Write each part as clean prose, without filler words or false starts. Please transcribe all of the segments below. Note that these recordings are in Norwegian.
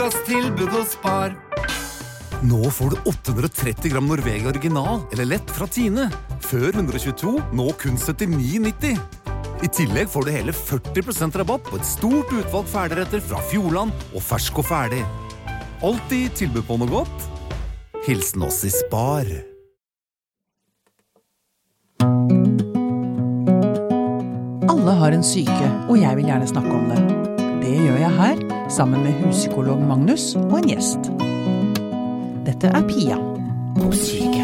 ukas tilbud hos Spar. Nå får du 830 gram Norvegia original eller lett fra Tine. Før 122, nå kun 79,90. I tillegg får du hele 40% rabatt på et stort utvalg ferdigretter fra Fjordland og fersk og ferdig. Alltid tilbud på noe godt. Hilsen oss i Spar. Alle har en syke, og jeg vil gjerne snakke om det. Det gjør jeg her, sammen med huspsykolog Magnus og en gjest. Dette er Pia på syke.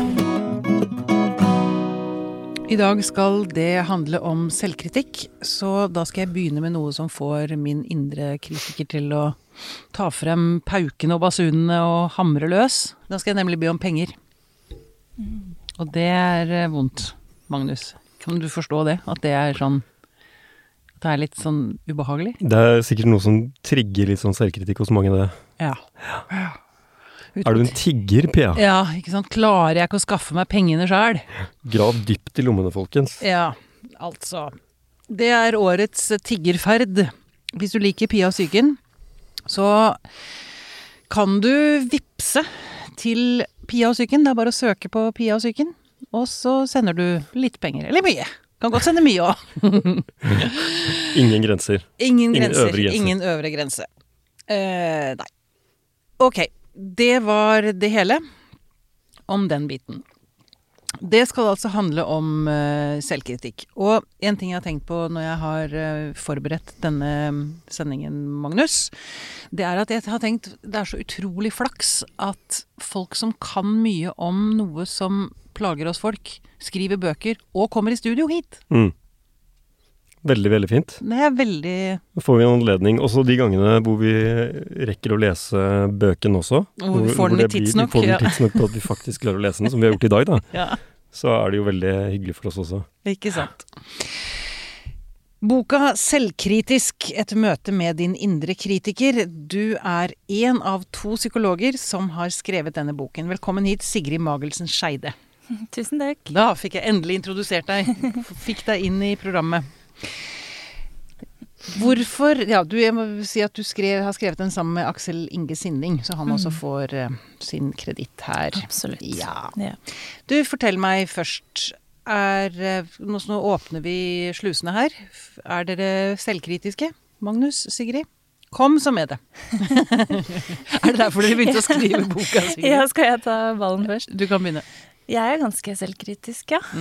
I dag skal det handle om selvkritikk, så da skal jeg begynne med noe som får min indre kritiker til å ta frem paukene og basunene og hamre løs. Da skal jeg nemlig be om penger. Og det er vondt, Magnus. Kan du forstå det? At det er sånn, det er litt sånn ubehagelig? Det er sikkert noe som trigger litt sånn selvkritikk hos mange, det. Ja. Er du en tigger, Pia? Ja, ikke sant? Klarer jeg ikke å skaffe meg pengene selv? Grav dypt i lommene, folkens. Ja, altså. Det er årets tiggerferd. Hvis du liker Pia og Psyken, så kan du vippse til Pia og Psyken. Det er bare å søke på Pia og Psyken, og så sender du litt penger, eller mye. Kan godt sende mye også. Ingen grenser. Ingen grenser. Øvre grense. Ingen øvre grense. Nei. Ok, det var det hele om den biten. Det skal altså handle om selvkritikk. Og en ting jeg har tenkt på når jeg har forberedt denne sendingen, Magnus, det er at jeg har tenkt, det er så utrolig flaks at folk som kan mye om noe som plager oss folk, skriver bøker og kommer i studio hit. Veldig, veldig fint. Det er veldig... Da får vi en anledning, også de gangene hvor vi rekker å lese bøken også. Hvor vi får den tidsnok. Vi får den tidsnok på at vi faktisk klarer å lese den, som vi har gjort i dag da. Ja. Så er det jo veldig hyggelig for oss også. Ikke sant. Boka Selvkritisk, et møte med din indre kritiker. Du er en av 2 psykologer som har skrevet denne boken. Velkommen hit, Sigrid Magelsen Scheide. Tusen takk. Da fikk jeg endelig introdusert deg. Fikk deg inn i programmet. Hvorfor, ja, jeg må si at du har skrevet den sammen med Aksel Inge Sinding, så han også får sin kreditt her. Absolutt. Ja. Ja. Du, fortell meg først, nå åpner vi slusene her. Er dere selvkritiske, Magnus, Sigrid? Kom så med det. Er det derfor dere begynte å skrive boka, Sigrid? Ja, skal jeg ta ballen først? Du kan begynne. Jeg er ganske selvkritisk, ja.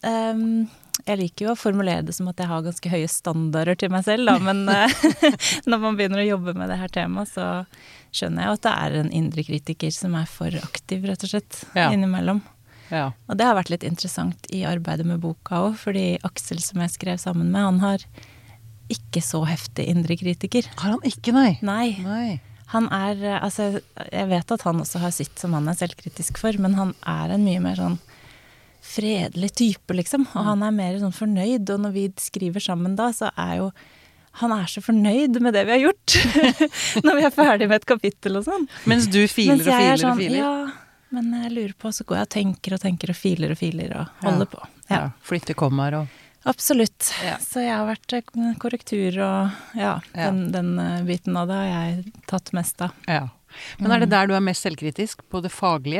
Jeg liker jo å formulere det som at jeg har ganske høye standarder til meg selv, da, men når man begynner å jobbe med det her temaet, så skjønner jeg jo at det er en indre kritiker som er for aktiv, rett og slett, innimellom. Ja. Og det har vært litt interessant i arbeidet med boka også, fordi Aksel som jeg skrev sammen med, han har ikke så heftig indre kritiker. Har han ikke, nei? Nei. Han er, altså, jeg vet at han også har sitt som han er selvkritisk for, men han er en mye mer sånn fredelig type, liksom. Og han er mer sånn fornøyd, og når vi skriver sammen da, så er jo han er så fornøyd med det vi har gjort når vi er ferdig med et kapittel og sånn. Mens du filer og filer sånn, og filer? Ja, men jeg lurer på, så går jeg og tenker og filer og holder på. Ja. Flytter kommer og... Absolutt. Ja. Så jeg har vært korrektur og den biten av det har jeg tatt mest av. Ja. Men er det der du er mest selvkritisk, på det faglige?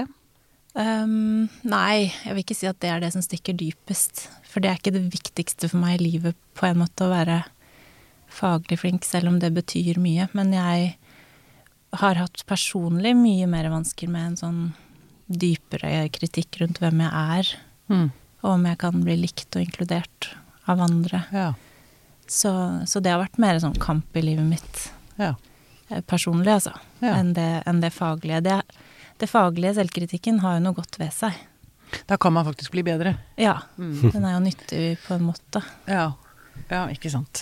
Nei, jeg vil ikke si at det er det som stikker dypest. For det er ikke det viktigste for meg i livet på en måte å være faglig flink, selv om det betyr mye. Men jeg har hatt personlig mye mer vansker med en sånn dypere kritikk rundt hvem jeg er. Og om jeg kan bli likt og inkludert av andre. Ja. Så det har vært mer sånn kamp i livet mitt. Ja. Personlig, altså. Ja. Enn det faglige. Det faglige selvkritikken har jo noe godt ved seg. Da kan man faktisk bli bedre. Ja, den er jo nyttig på en måte. Ja, ikke sant.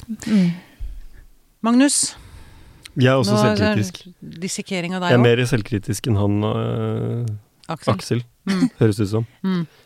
Magnus? Jeg er også selvkritisk. Dissekering av deg også? Jeg er også? mer selvkritisk enn han Aksel. Høres ut som.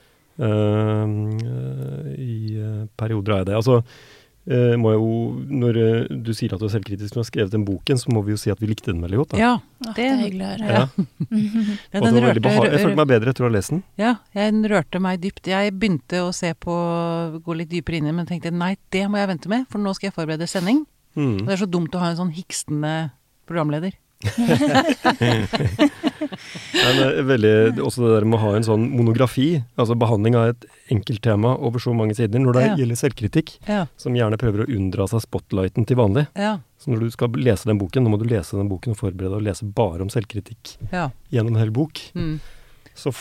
I perioder er det. Altså, må jo, når du sier at du er selvkritisk når du har skrevet den boken, så må vi jo si at vi likte den veldig godt. Da. Ja, det er hyggelig å høre. Jeg følte meg bedre etter å ha lest den. Ja, den rørte meg dypt. Jeg begynte å se på, gå litt dypere inn i, men tenkte, nei, det må jeg vente med, for nå skal jeg forberede sending. Og det er så dumt å ha en sånn hikstende programleder. Også det der med å ha en sånn monografi, altså behandling av et enkelt tema over så mange sider, når det gjelder selvkritikk, som gjerne prøver å unndra seg spotlighten til vanlig. Så når du skal lese den boken, nå må du lese den boken og forberede deg og lese bare om selvkritikk gjennom en hel bok. Så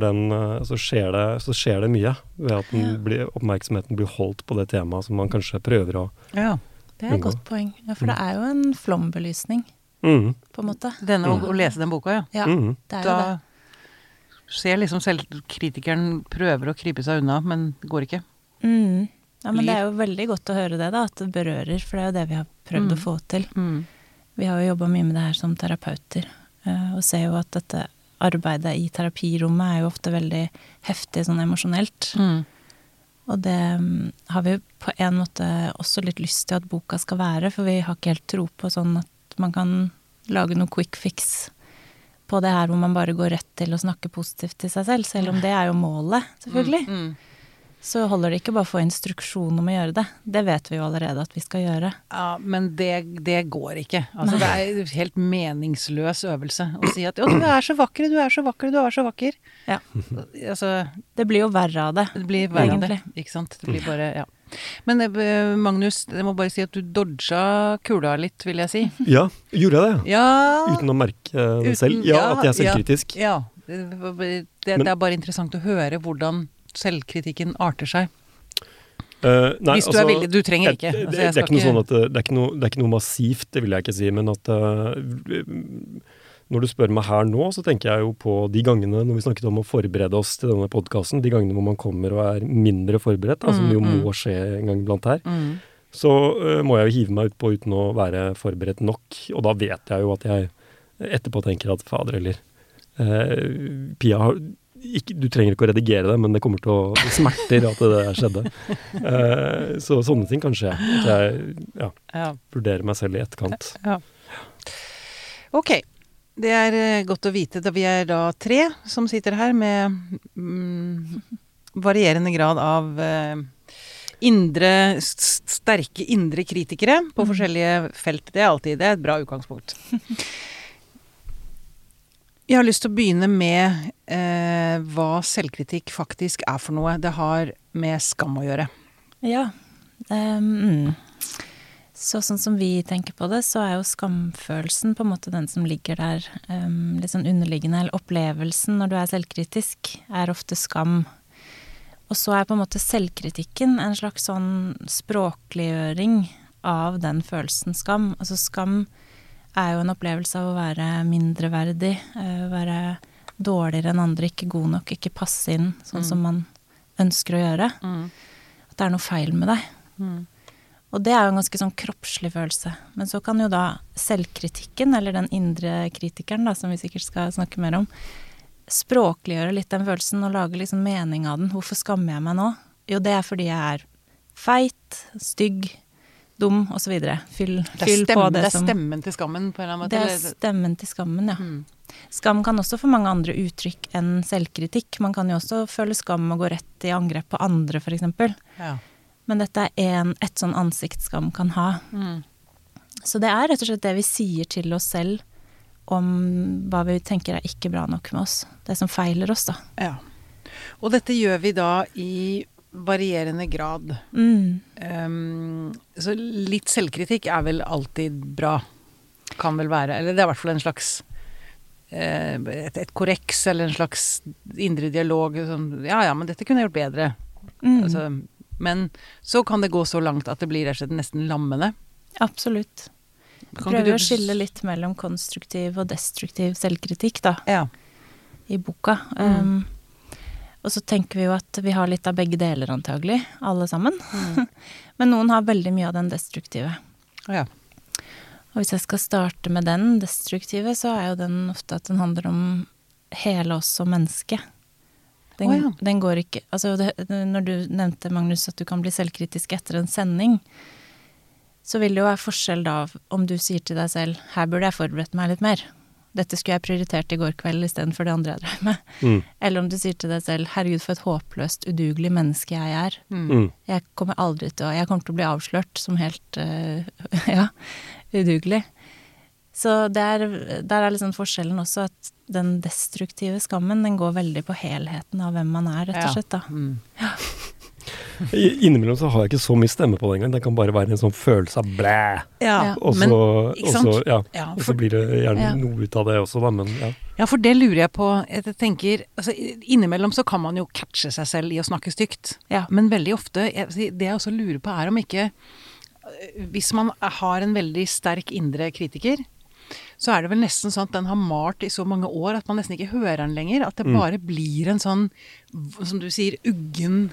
skjer det mye ved at oppmerksomheten blir holdt på det temaet som man kanskje prøver å det er et godt poeng. Ja, for det er jo en flombelysning, på en måte. Å lese den boka, Ja, det er jo det. Da ser liksom selvkritikeren prøver å krype seg unna, men det går ikke. Ja, men det er jo veldig godt å høre det da, at det berører, for det er jo det vi har prøvd å få til. Vi har jo jobbet mye med det her som terapeuter, og ser jo at dette arbeidet i terapirommet er jo ofte veldig heftig, sånn emosjonelt. Og det har vi på en måte også litt lyst til at boka skal være, for vi har ikke helt tro på sånn at man kan lage noe quick fix på det her hvor man bare går rett til å snakke positivt til seg selv, selv om det er jo målet, selvfølgelig. Så holder det ikke bare å få instruksjon om å gjøre det. Det vet vi jo allerede at vi skal gjøre. Ja, men det går ikke. Altså, det er en helt meningsløs øvelse å si at du er så vakker, du er så vakker, du er så vakker. Ja. Altså, det blir jo verre av det. Det blir verre av det, ikke sant? Det blir bare, Men Magnus, jeg må bare si at du dodga kula litt, vil jeg si. Ja, gjorde jeg det? Ja. Uten å merke det selv? Ja, at jeg er selvkritisk. Ja, det er bare interessant å høre hvordan selvkritikken arter seg. Nei, hvis du er villig, du trenger ikke. Altså, det er ikke noe sånn at det er ikke noe massivt, det vil jeg ikke si, men at når du spør meg her nå, så tenker jeg jo på de gangene når vi snakket om å forberede oss til denne podcasten, de gangene hvor man kommer og er mindre forberedt, som jo må skje en gang blant her, så må jeg jo hive meg ut på uten å være forberedt nok, og da vet jeg jo at jeg etterpå tenker at fader eller Pia har du trenger ikke å redigere det, men det kommer til å smerter at det skjedde. Så sånne ting kan skje. At jeg vurderer meg selv i etterkant. Ja. Ok, det er godt å vite. Vi er da 3 som sitter her med varierende grad av sterke indre kritikere på forskjellige felt. Det er et bra utgangspunkt. Jeg har lyst til å begynne med hva selvkritikk faktisk er for noe. Det har med skam å gjøre. Ja. Sånn som vi tenker på det, så er jo skamfølelsen på en måte den som ligger der litt sånn underliggende, eller opplevelsen når du er selvkritisk, er ofte skam. Og så er på en måte selvkritikken en slags sånn språkliggjøring av den følelsen skam. Altså skam er jo en opplevelse av å være mindreverdig, være dårligere enn andre, ikke god nok, ikke passe inn sånn som man ønsker å gjøre. At det er noe feil med deg. Og det er jo en ganske sånn kroppslig følelse. Men så kan jo da selvkritikken, eller den indre kritikeren da, som vi sikkert skal snakke mer om, språkliggjøre litt den følelsen og lage liksom mening av den. Hvorfor skammer jeg meg nå? Jo, det er fordi jeg er feit, stygg, dum, og så videre. Fyll på det som... Det er stemmen til skammen, på en eller annen måte? Det er stemmen til skammen, ja. Skam kan også få mange andre uttrykk enn selvkritikk. Man kan jo også føle skam og gå rett i angrep på andre, for eksempel. Ja. Men dette er et sånn ansiktsskam kan ha. Så det er rett og slett det vi sier til oss selv om hva vi tenker er ikke bra nok med oss. Det som feiler oss, da. Ja. Og dette gjør vi da i varierende grad. Så litt selvkritikk er vel alltid bra. Kan vel være. Eller det er i hvert fall en slags et korreks, eller en slags indre dialog. Sånn, men dette kunne jeg gjort bedre. Altså, men så kan det gå så langt at det blir rett og slett nesten lammende. Absolutt. Prøver å skille litt mellom konstruktiv og destruktiv selvkritikk, da. Ja. I boka. Og så tenker vi jo at vi har litt av begge deler antagelig, alle sammen. Men noen har veldig mye av den destruktive. Ja. Og hvis jeg skal starte med den destruktive, så er jo den ofte at den handler om hele oss som menneske. Den går ikke... Altså, når du nevnte, Magnus, at du kan bli selvkritisk etter en sending, så vil det jo være forskjell da om du sier til deg selv, her burde jeg forberedt meg litt mer. Dette skulle jeg prioritert i går kveld i stedet for det andre jeg drev med. Eller om du sier til deg selv, herregud for et håpløst, udugelig menneske jeg er. Jeg kommer til å bli avslørt som helt udugelig. Så der liksom forskjellen også, at den destruktive skammen, den går veldig på helheten av hvem man rett og slett da. Ja. Innimellom så har jeg ikke så mye stemme på det engang. Det kan bare være en sånn følelse av blæ. Ja, Og så, men, og så, og så blir det gjerne Ja. noe ut av det også, da, men ja. Ja, for det lurer jeg på. Jeg tenker, altså, innimellom så kan man jo catche seg selv i å snakke stygt. Ja. Men veldig ofte, det jeg også lurer på om ikke, hvis man har en veldig sterk indre kritiker, så det vel nesten sånn at den har malt i så mange år at man nesten ikke hører den lenger. At det bare blir en sånn, som du sier, uggen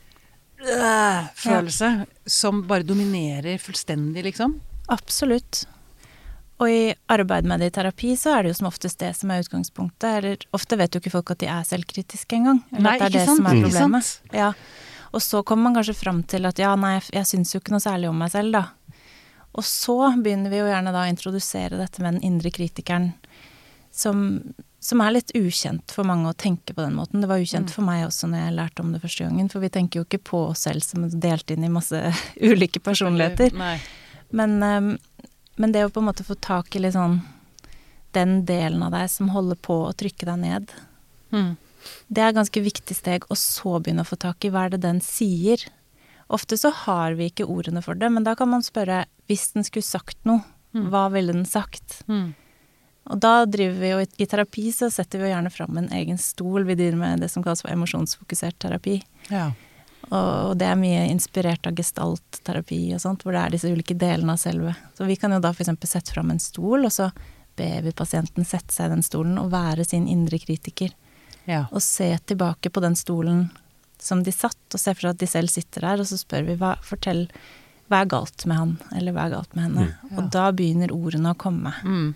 følelse som bare dominerer fullstendig, liksom. Absolutt. Og i arbeid med det i terapi, så det jo som oftest det som utgangspunktet. Eller ofte vet jo ikke folk at de selvkritiske engang. Eller Nei, at det ikke det som sant, ikke problemet. sant. Ja. Og så kommer man kanskje fram til at jeg synes jo ikke noe særlig om meg selv da. Og så begynner vi jo gjerne da å introdusere dette med den indre kritikeren, som litt ukjent for mange å tenke på den måten. Det var ukjent for meg også når jeg lærte om det første gangen, for vi tenker jo ikke på oss selv som delt inn i masse ulike personligheter. Nei. Men det å på en måte få tak i litt sånn den delen av deg som holder på å trykke deg ned, det et ganske viktig steg, og så begynne å få tak i hva det den sier. Ofte så har vi ikke ordene for det, men da kan man spørre, hvis den skulle sagt noe, hva ville den sagt? Og da driver vi jo i terapi, så setter vi jo gjerne fram en egen stol. Vi driver med det som kalles for emosjonsfokusert terapi. Ja. Og det mye inspirert av gestaltterapi og sånt, hvor det disse ulike delene av selve. Så vi kan jo da for eksempel sette fram en stol, og så ber vi pasienten sette seg i den stolen og være sin indre kritiker. Ja. Og se tilbake på den stolen som de satt, og se for seg at de selv sitter der, og så spør vi, fortell, hva galt med han, eller hva galt med henne? Ja. Og da begynner ordene å komme.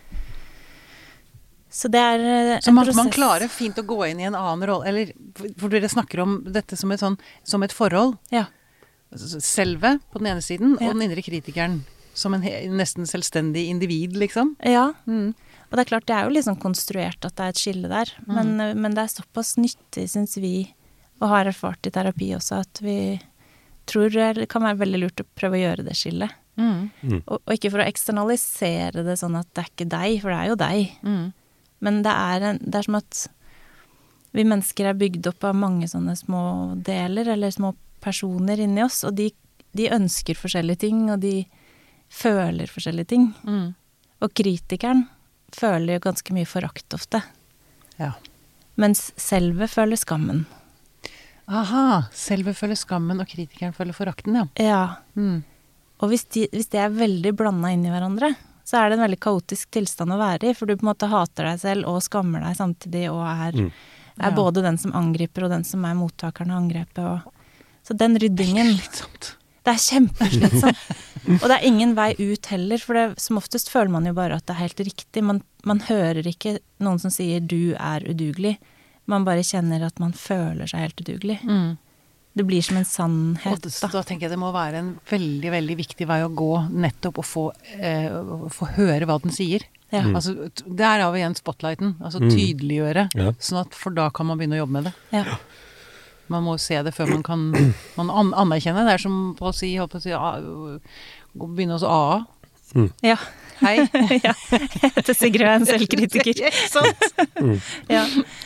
Så det en så man prosess. klarer fint å gå inn i en annen rolle, eller, for dere snakker om dette som et forhold. Ja. Selve på den ene siden, Ja. og den indre kritikeren som en nesten selvstendig individ, liksom. Ja, og det klart, det jo litt sånn konstruert at det et skille der, men det såpass nyttig, synes vi, og har erfart i terapi også, at vi tror det kan være veldig lurt å prøve å gjøre det skillet. Og ikke for å eksternalisere det sånn at det ikke deg, for det jo deg. Men det som at vi mennesker bygd opp av mange sånne små deler, eller små personer inni oss, og de ønsker forskjellige ting, og de føler forskjellige ting. Og kritikeren føler jo ganske mye forakt ofte. Ja. Mens selve føler skammen. Aha, selve føler skammen, og kritikeren føler forakten, ja. Ja. Og hvis de veldig blandet inn i hverandre, så det en veldig kaotisk tilstand å være i, for du på en måte hater deg selv og skammer deg samtidig, og Ja. både den som angriper og den som mottakeren av angrepet. Så den ryddingen, Slitsomt. det kjempeslitsomt. Og det ingen vei ut heller, for som oftest føler man jo bare at det helt riktig. Man hører ikke noen som sier du udugelig. Man bare kjenner at man føler seg helt udugelig. Det blir som en sannhet, Og da tenker jeg det må være en veldig, veldig viktig vei å gå, nettopp å få høre hva den sier. Ja. Altså, der har vi igjen spotlighten, altså tydeliggjøre, Ja. sånn at for da kan man begynne å jobbe med det. Ja. Man må se det før man kan anerkjenne. Det som på å si, begynne å AA. Ja. Hei. Ja. Jeg heter Sigrid og en selvkritiker. Ikke sant? Ja.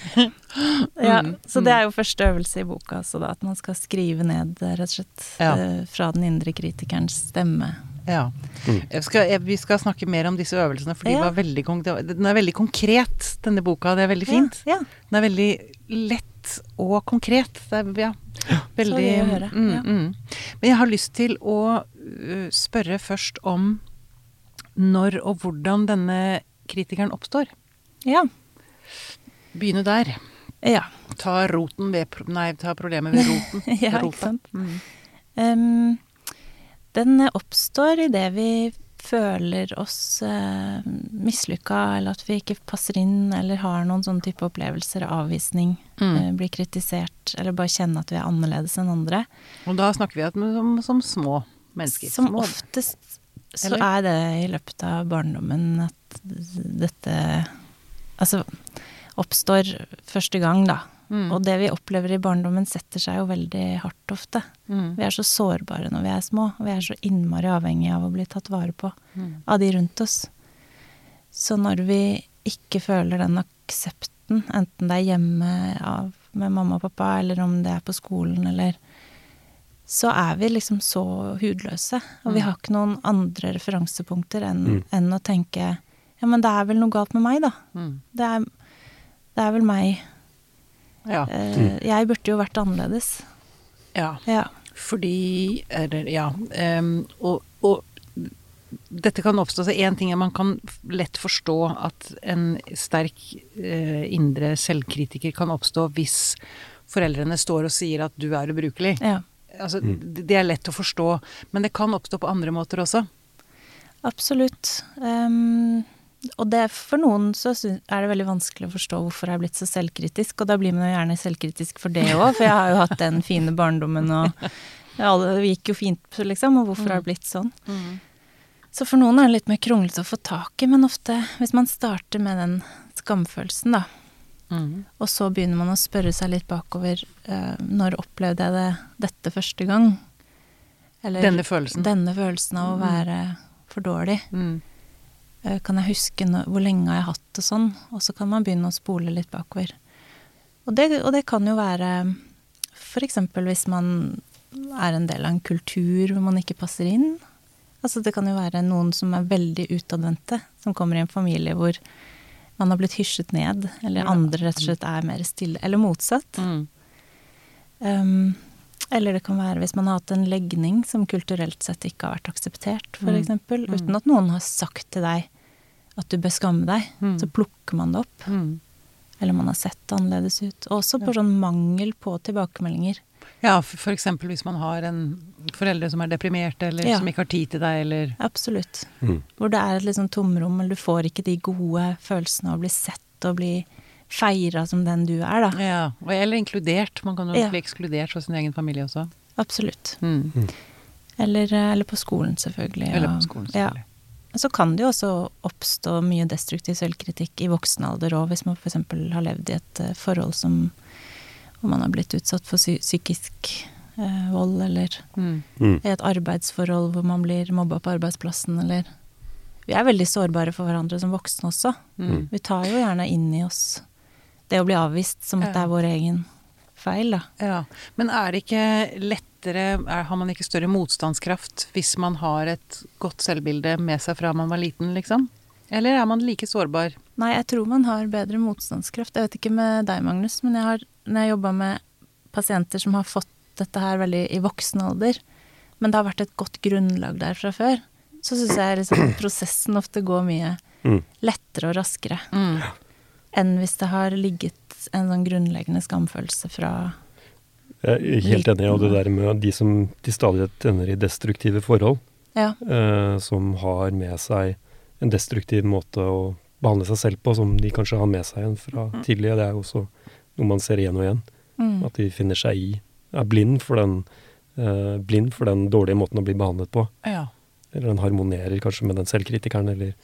Ja. Så det jo første øvelse i boka, så da, at man skal skrive ned, rett og slett, fra den indre kritikerens stemme. Ja. Vi skal snakke mer om disse øvelsene, for den veldig konkret, denne boka. Det veldig fint. Ja. Den veldig lett og konkret. Det veldig Så det å høre. Men jeg har lyst til å spørre først om når og hvordan denne kritikeren oppstår. Ja. Begynne der. Ja. Ta problemet ved roten. Ja, ikke sant. Den oppstår i det vi føler oss mislykka, eller at vi ikke passer inn, eller har noen sånne type opplevelser, avvisning, blir kritisert, eller bare kjenne at vi annerledes enn andre. Og da snakker vi som små mennesker. Som små. oftest så det i løpet av barndommen at dette oppstår første gang da. Og det vi opplever i barndommen setter seg jo veldig hardt ofte. Vi så sårbare når vi små, og vi så innmari avhengige av å bli tatt vare på av de rundt oss. Så når vi ikke føler den aksepten, enten det hjemme med mamma og pappa, eller om det på skolen, eller så vi liksom så hudløse. Og vi har ikke noen andre referansepunkter enn å tenke, ja, men det vel noe galt med meg, da. Det vel meg. Ja. Jeg burde jo vært annerledes. Ja. Ja. Fordi, og dette kan oppstå, så en ting man kan lett forstå at en sterk indre selvkritiker kan oppstå hvis foreldrene står og sier at du ubrukelig. Ja. Altså, det lett å forstå, men det kan oppstå på andre måter også. Absolutt. Og det for noen så det veldig vanskelig å forstå hvorfor jeg blitt så selvkritisk, og da blir man jo gjerne selvkritisk for det også, for jeg har jo hatt den fine barndommen, og det gikk jo fint, liksom, og hvorfor har det blitt sånn? Så for noen det litt mer kronglete å få tak i, men ofte, hvis man starter med den skamfølelsen da, og så begynner man å spørre seg litt bakover, når opplevde jeg dette første gang? Eller denne følelsen av å være for dårlig. Kan jeg huske hvor lenge har jeg hatt det sånn? Og så kan man begynne å spole litt bakover. Og det kan jo være, for eksempel hvis man en del av en kultur hvor man ikke passer inn. Altså det kan jo være noen som veldig utadvendte, som kommer i en familie hvor man har blitt hysjet ned, eller andre rett og slett mer stille, eller motsatt. Eller det kan være hvis man har hatt en legning som kulturelt sett ikke har vært akseptert, for eksempel, uten at noen har sagt til deg at du bør skamme deg, så plukker man det opp. Eller man har sett annerledes ut. Også på sånn mangel på tilbakemeldinger. Ja, for eksempel hvis man har en foreldre som deprimerte, eller som ikke har tid til deg, eller... Absolutt. Hvor det et litt sånn tomrom, eller du får ikke de gode følelsene av å bli sett og bli feiret som den du da. Ja, eller inkludert. Man kan jo bli ekskludert fra sin egen familie også. Absolutt. Eller på skolen, selvfølgelig. Eller på skolen, selvfølgelig. Ja. Så kan det jo også oppstå mye destruktiv selvkritikk i voksen alder, og hvis man for eksempel har levd i et forhold hvor man har blitt utsatt for psykisk vold, eller i et arbeidsforhold hvor man blir mobbet på arbeidsplassen, eller... Vi veldig sårbare for hverandre som voksne også. Vi tar jo gjerne inn i oss det å bli avvist som at det vår egen feil, da. Ja, men det ikke lettere, har man ikke større motstandskraft hvis man har et godt selvbilde med seg fra man var liten, liksom? Eller man like sårbar? Nei, jeg tror man har bedre motstandskraft. Jeg vet ikke med deg, Magnus, men når jeg jobbet med pasienter som har fått dette her veldig i voksen alder, men det har vært et godt grunnlag der fra før, så synes jeg liksom, prosessen ofte går mye lettere og raskere enn hvis det har ligget en sånn grunnleggende skamfølelse fra Jeg helt enig av det der med de som til stadighet ender i destruktive forhold, som har med seg en destruktiv måte å behandle seg selv på, som de kanskje har med seg igjen fra tidligere. Det jo også noe man ser igjen og igjen. At de finner seg i, blind for den dårlige måten å bli behandlet på. Ja. Eller den harmonerer kanskje med den selvkritikeren, eller...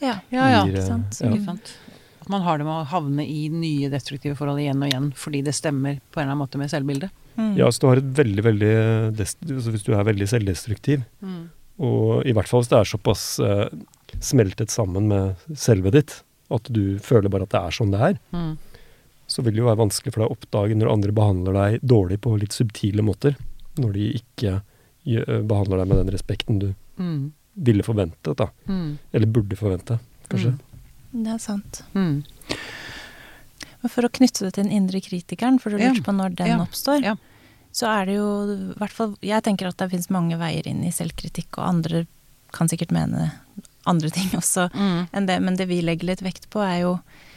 Sant. At man har det med å havne i nye destruktive forhold igjen og igjen, fordi det stemmer på en eller annen måte med selvbildet. Ja, så du har et veldig, hvis du veldig selvdestruktiv, og i hvert fall hvis det såpass smeltet sammen med selvet ditt, at du føler bare at det sånn det så vil det jo være vanskelig for deg å oppdage når andre behandler deg dårlig på litt subtile måter, når de ikke behandler deg med den respekten du ville forventet, da. Eller burde forvente, kanskje. Det sant. Men for å knytte det til den indre kritikeren, for du lurte på når den oppstår, så det jo, i hvert fall, jeg tenker at det finnes mange veier inn i selvkritikk, og andre kan sikkert mene andre ting også enn det, men det vi legger litt vekt på jo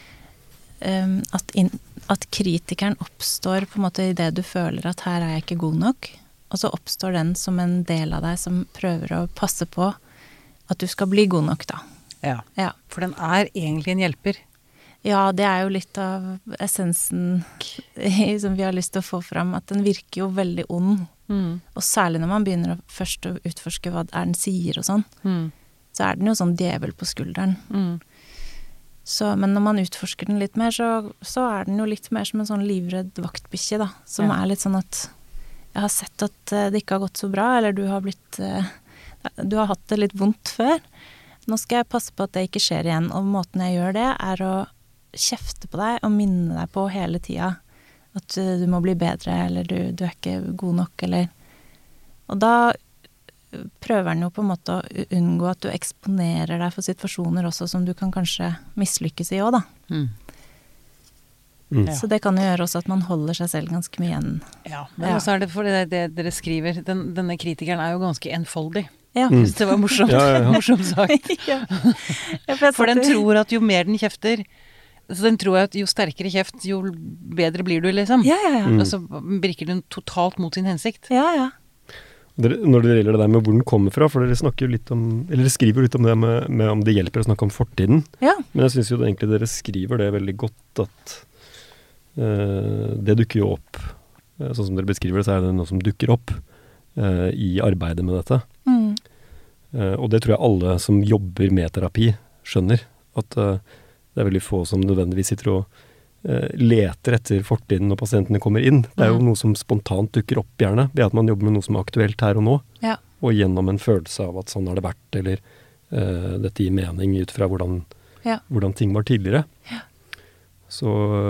at kritikeren oppstår på en måte i det du føler at her jeg ikke god nok, og så oppstår den som en del av deg som prøver å passe på at du skal bli god nok da. Ja. For den egentlig en hjelper. Ja, det jo litt av essensen som vi har lyst til å få fram, at den virker jo veldig ond. Og særlig når man begynner først å utforske hva den sier og sånn, så den jo sånn djevel på skulderen. Så, men når man utforsker den litt mer, så den jo litt mer som en sånn livredd vaktbikkje da, som litt sånn at jeg har sett at det ikke har gått så bra, eller du har hatt det litt vondt før. nå skal jeg passe på at det ikke skjer igjen, og måten jeg gjør det å kjefte på deg og minne deg på hele tiden at du må bli bedre, eller du ikke god nok, eller... Og da prøver den jo på en måte å unngå at du eksponerer deg for situasjoner også som du kan kanskje mislykkes i også, da. Så det kan jo gjøre også at man holder seg selv ganske mye igjen. Ja, men også det for det dere skriver, denne kritikeren jo ganske enfoldig. Ja. Hvis det var morsomt, morsomt sagt. For den tror at jo mer den kjefter, så den tror at jo sterkere kjeft, jo bedre blir du, liksom. Og så virker den totalt mot sin hensikt. Når det gjelder det der med hvor den kommer fra, for dere snakker jo litt om, eller dere skriver jo litt om det med om det hjelper å snakke om fortiden. Men jeg synes jo egentlig dere skriver det veldig godt at det dukker jo opp, sånn som dere beskriver det, så det noe som dukker opp i arbeidet med dette. Og det tror jeg alle som jobber med terapi skjønner, at det veldig få som nødvendigvis sitter og leter etter fortiden når pasientene kommer inn. Det jo noe som spontant dukker opp gjerne, ved at man jobber med noe som aktuelt her og nå, og gjennom en følelse av at sånn har det vært, eller dette gir mening ut fra hvordan ting var tidligere. Så,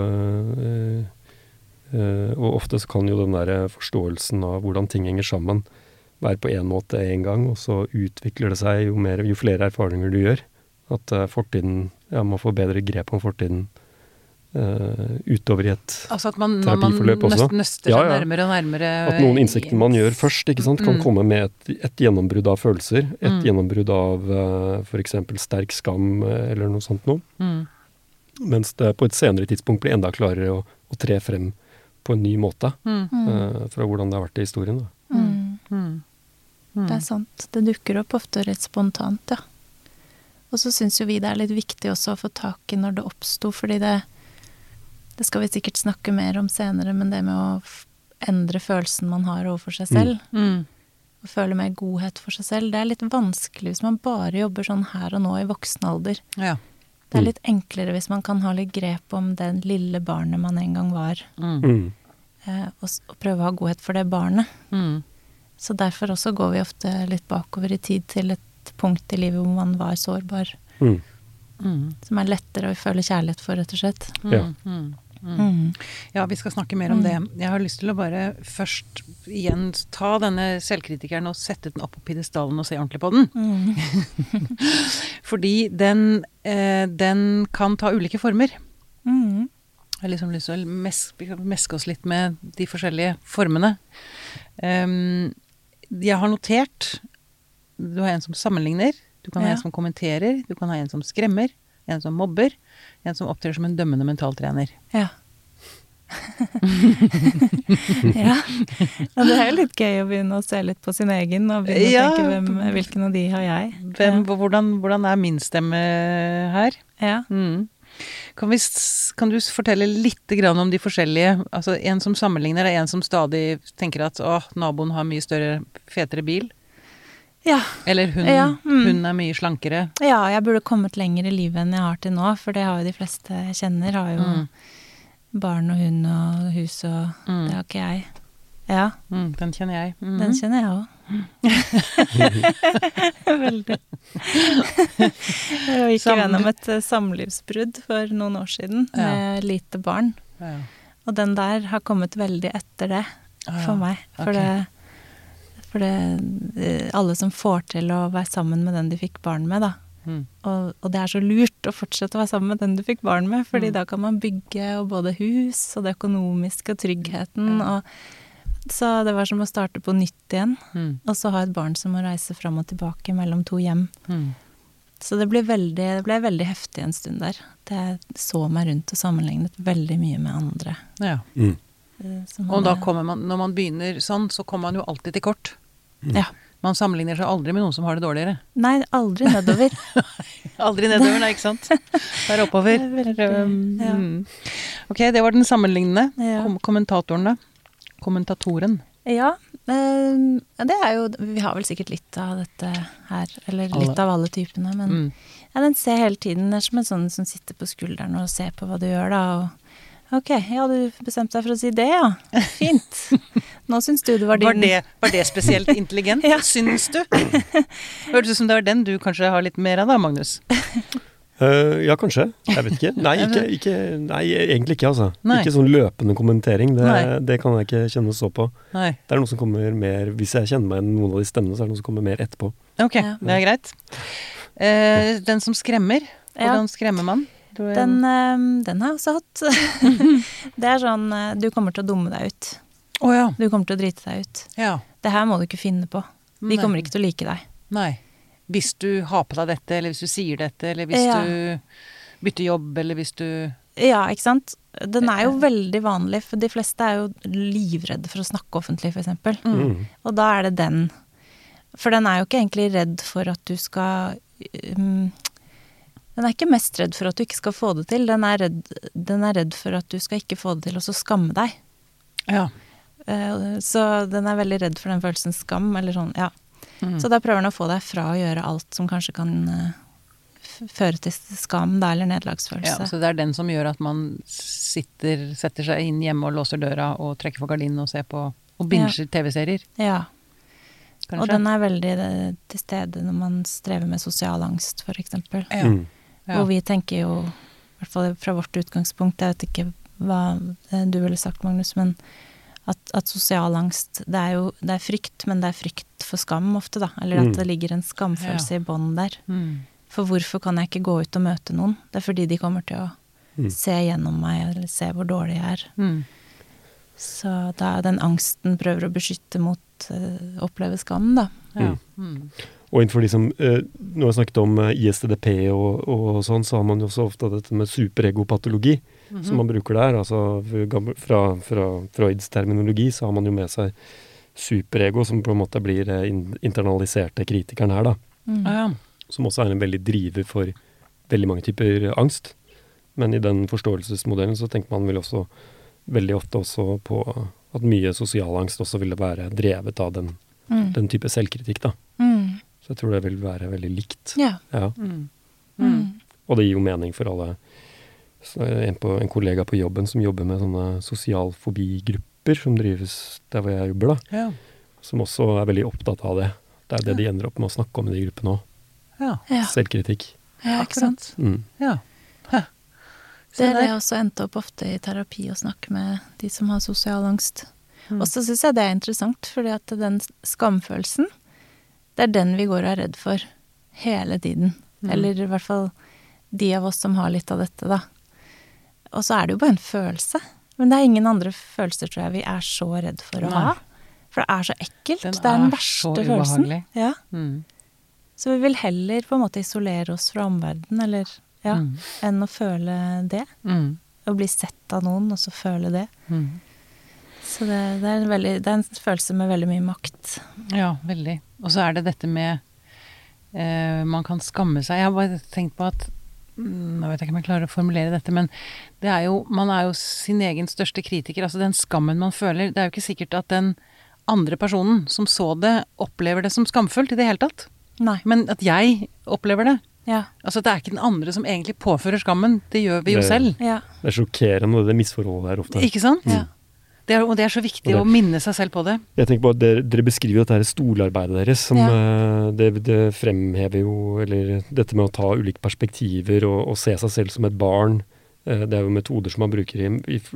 og ofte så kan jo den der forståelsen av hvordan ting henger sammen være på en måte en gang, og så utvikler det seg jo flere erfaringer du gjør. At fortiden, man får bedre grep om fortiden utover i et terapiforløp også. Altså at man nøster seg nærmere og nærmere. At noen innsikter man gjør først, ikke sant, kan komme med et gjennombrudd av følelser, et gjennombrudd av for eksempel sterk skam eller noe sånt noe. Mens det på et senere tidspunkt blir enda klarere å tre frem på en ny måte fra hvordan det har vært i historien. Det sant. Det dukker opp ofte rett spontant, Og så synes jo vi det litt viktig også å få tak i når det oppstod, fordi det skal vi sikkert snakke mer om senere, men det med å endre følelsen man har overfor seg selv, og føle mer godhet for seg selv, det litt vanskelig hvis man bare jobber sånn her og nå i voksen alder. Det litt enklere hvis man kan ha litt grep om den lille barnet man en gang var, og prøve å ha godhet for det barnet. Så derfor også går vi ofte litt bakover i tid til et punkt i livet hvor man var sårbar. Som lettere å føle kjærlighet for, rett og slett. Ja, vi skal snakke mer om det. Jeg har lyst til å bare først igjen ta denne selvkritikeren og sette den opp på piedestalen og se ordentlig på den. Fordi den kan ta ulike former. Jeg har liksom lyst til å meske oss litt med de forskjellige formene. Jeg har notert, du har en som sammenligner, du kan ha en som kommenterer, du kan ha en som skremmer, en som mobber, en som opptrer som en dømmende mentaltrener. Og det jo litt gøy å begynne å se litt på sin egen, og begynne å tenke hvilken av de har jeg. Hvordan min stemme her? Kan du fortelle litt grann om de forskjellige, altså en som sammenligner, en som stadig tenker at naboen har mye større, fetere bil? Eller hun mye slankere? Ja, jeg burde kommet lenger i livet enn jeg har til nå, for det har jo de fleste jeg kjenner, har jo barn og hund og hus, og det har ikke jeg. Den kjenner jeg. Den kjenner jeg også. Veldig. Jeg gikk gjennom et samlivsbrudd for noen år siden med lite barn. Og den der har kommet veldig etter det for meg. For det alle som får til å være sammen med den de fikk barn med, da. Og det så lurt å fortsette å være sammen med den du fikk barn med, fordi da kan man bygge og både hus og det økonomiske og tryggheten, så det var som å starte på nytt igjen, og så ha et barn som må reise fram og tilbake mellom to hjem. Så det ble veldig heftig en stund der. Jeg så meg rundt og sammenlignet veldig mye med andre. Og da kommer man, når man begynner sånn, så kommer man jo alltid til kort. Man sammenligner seg aldri med noen som har det dårligere. Nei, aldri nedover. Aldri nedover, nei, ikke sant? Bare oppover. Ok, det var den sammenlignende. Kommentatoren da? Kommentatoren. Ja, det jo, vi har vel sikkert litt av dette her, eller litt av alle typene, men den ser hele tiden, det som en sånn som sitter på skulderen og ser på hva du gjør da, og ok, du bestemte deg for å si det, fint. Nå syns du det var din... Var det spesielt intelligent, Ja. syns du? Hørtes ut som det var den du kanskje har litt mer av da, Magnus. Ja, kanskje. Jeg vet ikke. Nei, egentlig ikke, altså. Nei. Ikke sånn løpende kommentering. Nei. Det kan jeg ikke kjenne så på. Nei. Det noe som kommer mer, hvis jeg kjenner meg igjen noen av de stemmene, så det noe som kommer mer etterpå. Ok, Ja. det greit. Den som skremmer, hvordan skremmer man? Den har jeg også hatt. Det sånn, du kommer til å dumme deg ut. Åja. Du kommer til å drite deg ut. Ja. Det her må du ikke finne på. De kommer ikke til å like deg. Nei. Hvis du har på deg dette, eller hvis du sier dette, eller hvis du bytter jobb, eller hvis du... Ja, ikke sant? Den jo veldig vanlig, for de fleste jo livredde for å snakke offentlig, for eksempel. Og da det den. For den jo ikke egentlig redd for at du skal... Den ikke mest redd for at du ikke skal få det til. Den redd for at du skal ikke få det til, og så skamme deg. Ja. Så den veldig redd for den følelsen skam, eller sånn, ja. Så da prøver den å få deg fra å gjøre alt som kanskje kan føre til skam da, eller nederlagsfølelse. Ja, så det den som gjør at man setter seg inn hjemme og låser døra og trekker for gardinen og ser på, og binger TV-serier. Ja. Kanskje? Og den veldig til stede når man strever med sosial angst, for eksempel. Ja. Ja. Hvor vi tenker jo, i hvert fall fra vårt utgangspunkt, jeg vet ikke hva du ville sagt, Magnus, men at sosial angst, det frykt, men det frykt for skam ofte da, eller at det ligger en skamfølelse i bånd der. For hvorfor kan jeg ikke gå ut og møte noen? Det fordi de kommer til å se gjennom meg, eller se hvor dårlig jeg Så da den angsten prøver å beskytte mot å oppleve skam da. Ja. Og innenfor liksom, når jeg snakket om ISTDP og sånn, så har man jo også ofte dette med superegopatologi, som man bruker der. Altså fra Freuds terminologi så har man jo med seg superego, som på en måte blir internaliserte kritikeren her da. Ja. Som også en veldig driver for veldig mange typer angst. Men i den forståelsesmodellen så tenker man vel også veldig ofte også på at mye sosial angst også ville være drevet av den type selvkritikk da. Så jeg tror det vil være veldig likt. Ja. Ja. Og det gir jo mening for alle. Så en kollega på jobben som jobber med sånne sosialfobigrupper som drives der hvor jeg jobber da. Ja. Som også veldig opptatt av det. Det det de ender opp med å snakke om i de gruppene også. Ja. Ja. Selvkritikk. Ja, ikke sant? Ja. Det jeg også endte opp ofte i terapi å snakke med de som har sosial angst. Og så synes jeg det interessant, fordi at den skamfølelsen, det den vi går og redd for hele tiden. Eller i hvert fall de av oss som har litt av dette da. Og så det jo bare en følelse. Men det ingen andre følelser, tror jeg, vi så redd for å ha. For det så ekkelt. Det den verste følelsen. Ja. Så vi vil heller på en måte isolere oss fra omverdenen, eller enn å føle det. Å bli sett av noen, og så føle det. Så det en følelse med veldig mye makt. Ja, veldig. Og så det dette med man kan skamme seg. Jeg har bare tenkt på at nå vet jeg ikke om jeg klarer å formulere dette, men man jo sin egen største kritiker. Altså den skammen man føler, det jo ikke sikkert at den andre personen som så det, opplever det som skamfullt i det hele tatt. Nei. Men at jeg opplever det. Ja. Altså det ikke den andre som egentlig påfører skammen, det gjør vi jo selv. Ja. Det sjokkerende, det misforholdet her ofte. Ikke sant? Ja. Og det så viktig å minne seg selv på det. Jeg tenker på at dere beskriver at det stolarbeidet deres, som det fremhever jo, eller dette med å ta ulike perspektiver og se seg selv som et barn. Det jo metoder som man bruker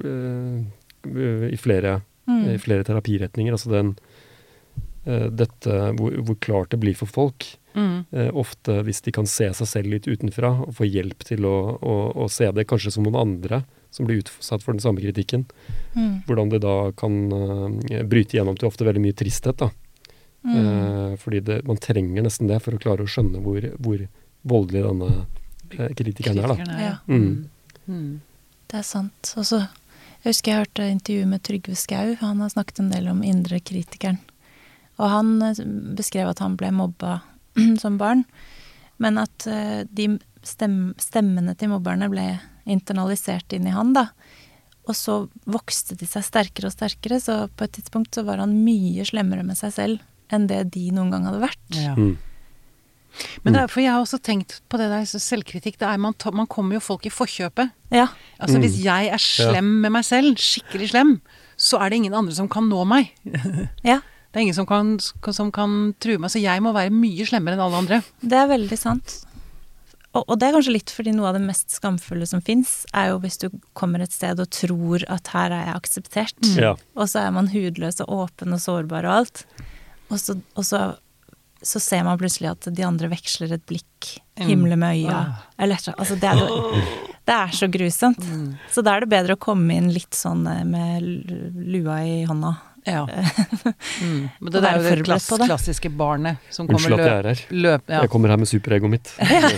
i flere terapiretninger. Altså dette hvor klart det blir for folk. Ofte hvis de kan se seg selv litt utenfra og få hjelp til å se det kanskje som noen andre som blir utsatt for den samme kritikken. Hvordan det da kan bryte gjennom til ofte veldig mye tristhet da. Fordi man trenger nesten det for å klare å skjønne hvor voldelig denne kritikeren da. Ja. Det sant. Og så, jeg husker jeg hørte intervju med Trygve Skau. Han har snakket en del om indre kritikeren. Og han beskrev at han ble mobba som barn, men at de stemmene til mobberne ble internalisert inn i han da. Og så vokste de seg sterkere og sterkere, så på et tidspunkt så var han mye slemmere med seg selv enn det de noen gang hadde vært. Ja. Men for jeg har også tenkt på det der, så selvkritikk, man kommer jo folk i forkjøpet. Ja. Altså hvis jeg slem med meg selv, skikkelig slem, så det ingen andre som kan nå meg. Ja, Det ingen som kan true meg, så jeg må være mye slemmere enn alle andre. det veldig sant. Og det kanskje litt fordi noe av det mest skamfulle som finnes, jo hvis du kommer et sted og tror at her jeg akseptert, Ja. og så man hudløs og åpen og sårbar og alt, og så ser man plutselig at de andre veksler et blikk, himle med øya, eller altså det så grusomt. Så da det bedre å komme inn litt sånn med lua i hånda. Ja. Men det jo det klassiske barnet som kommer Unnskyld at jeg her. Ja. Jeg kommer her med superegoet mitt.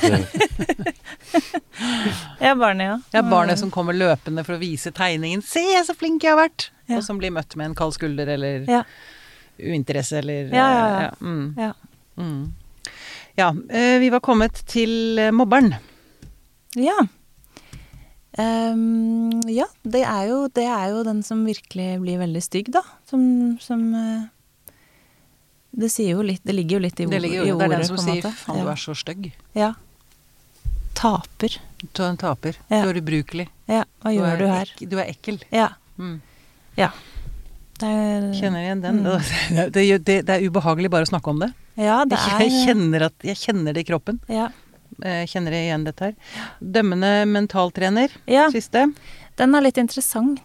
Ja, barnet, ja. Ja, barnet som kommer løpende for å vise tegningen. Se, så flink jeg har vært! Ja. Og som blir møtt med en kald skulder, eller Ja. uinteresse, eller Ja. Ja. Ja. Ja, vi var kommet til mobberen. Ja. Ja, det jo den som virkelig blir veldig stygg, da. Som det sier jo litt, det ligger jo litt i ordet, Det er den som på en sier, måte. faen, du så stygg. Ja. Taper. Du en taper. Ja. Du ubrukelig. Ja, hva gjør du her? Du ekkel. Ja. Mm. Ja. Det Kjenner igjen den. Det ubehagelig bare å snakke om det. Ja, det Jeg kjenner det i kroppen. Ja. Kjenner jeg igjen dette her. Dømmende mentaltrener, Ja. siste. Den litt interessant.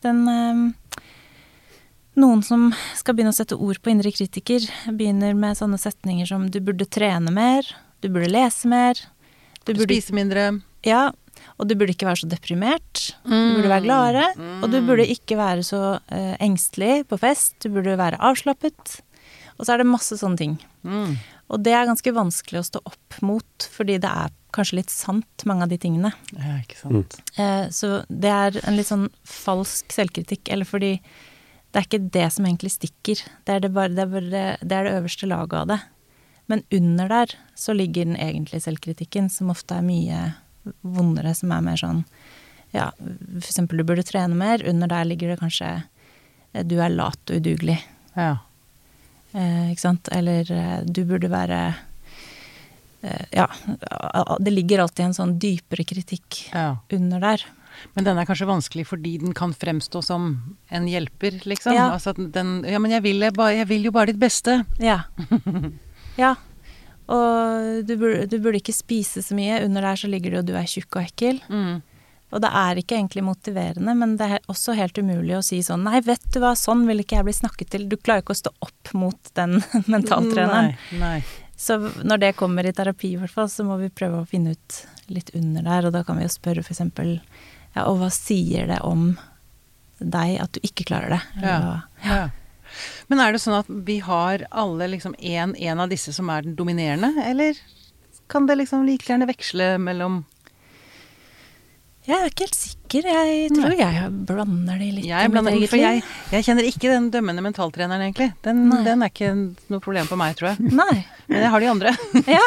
Noen som skal begynne å sette ord på indre kritiker, begynner med sånne setninger som du burde trene mer, du burde lese mer, du burde Spise mindre. Ja, og du burde ikke være så deprimert, du burde være gladere, og du burde ikke være så engstelig på fest, du burde være avslappet, og så det masse sånne ting. Og det ganske vanskelig å stå opp mot, fordi det kanskje litt sant, mange av de tingene. Ja, ikke sant. Så det en litt sånn falsk selvkritikk, eller fordi det ikke det som egentlig stikker, det det øverste laget av det. Men under der så ligger den egentlige selvkritikken, som ofte mye vondere, som mer sånn, ja, for eksempel du burde trene mer, under der ligger det kanskje du lat og udugelig. Ja. Ikke sant? Eller du burde være ja, det ligger alltid en sånn dypere kritikk under der. Men den kanskje vanskelig fordi den kan fremstå som en hjelper, liksom. Ja. Altså ja, men jeg vil jo bare ditt beste. Ja. Ja. Og du burde ikke spise så mye. Under der så ligger det jo du tjukk og ekkel. Og det ikke egentlig motiverende, men det også helt umulig å si sånn, nei, vet du hva, sånn vil ikke jeg bli snakket til. Du klarer ikke å stå opp mot den mentaltreneren. Nei. Så når det kommer i terapi i hvert fall, så må vi prøve å finne ut litt under der, og da kan vi jo spørre for eksempel, ja, og hva sier det om deg at du ikke klarer det? Ja. Men det sånn at vi har alle liksom en av disse som den dominerende, eller kan det liksom like gjerne veksle mellom? Jeg ikke helt sikker. Jeg tror jeg blander de litt. Jeg blander, for jeg kjenner ikke den dømmende mentaltreneren egentlig. Den ikke noe problem for meg, tror jeg. Nei. Men jeg har de andre. Ja.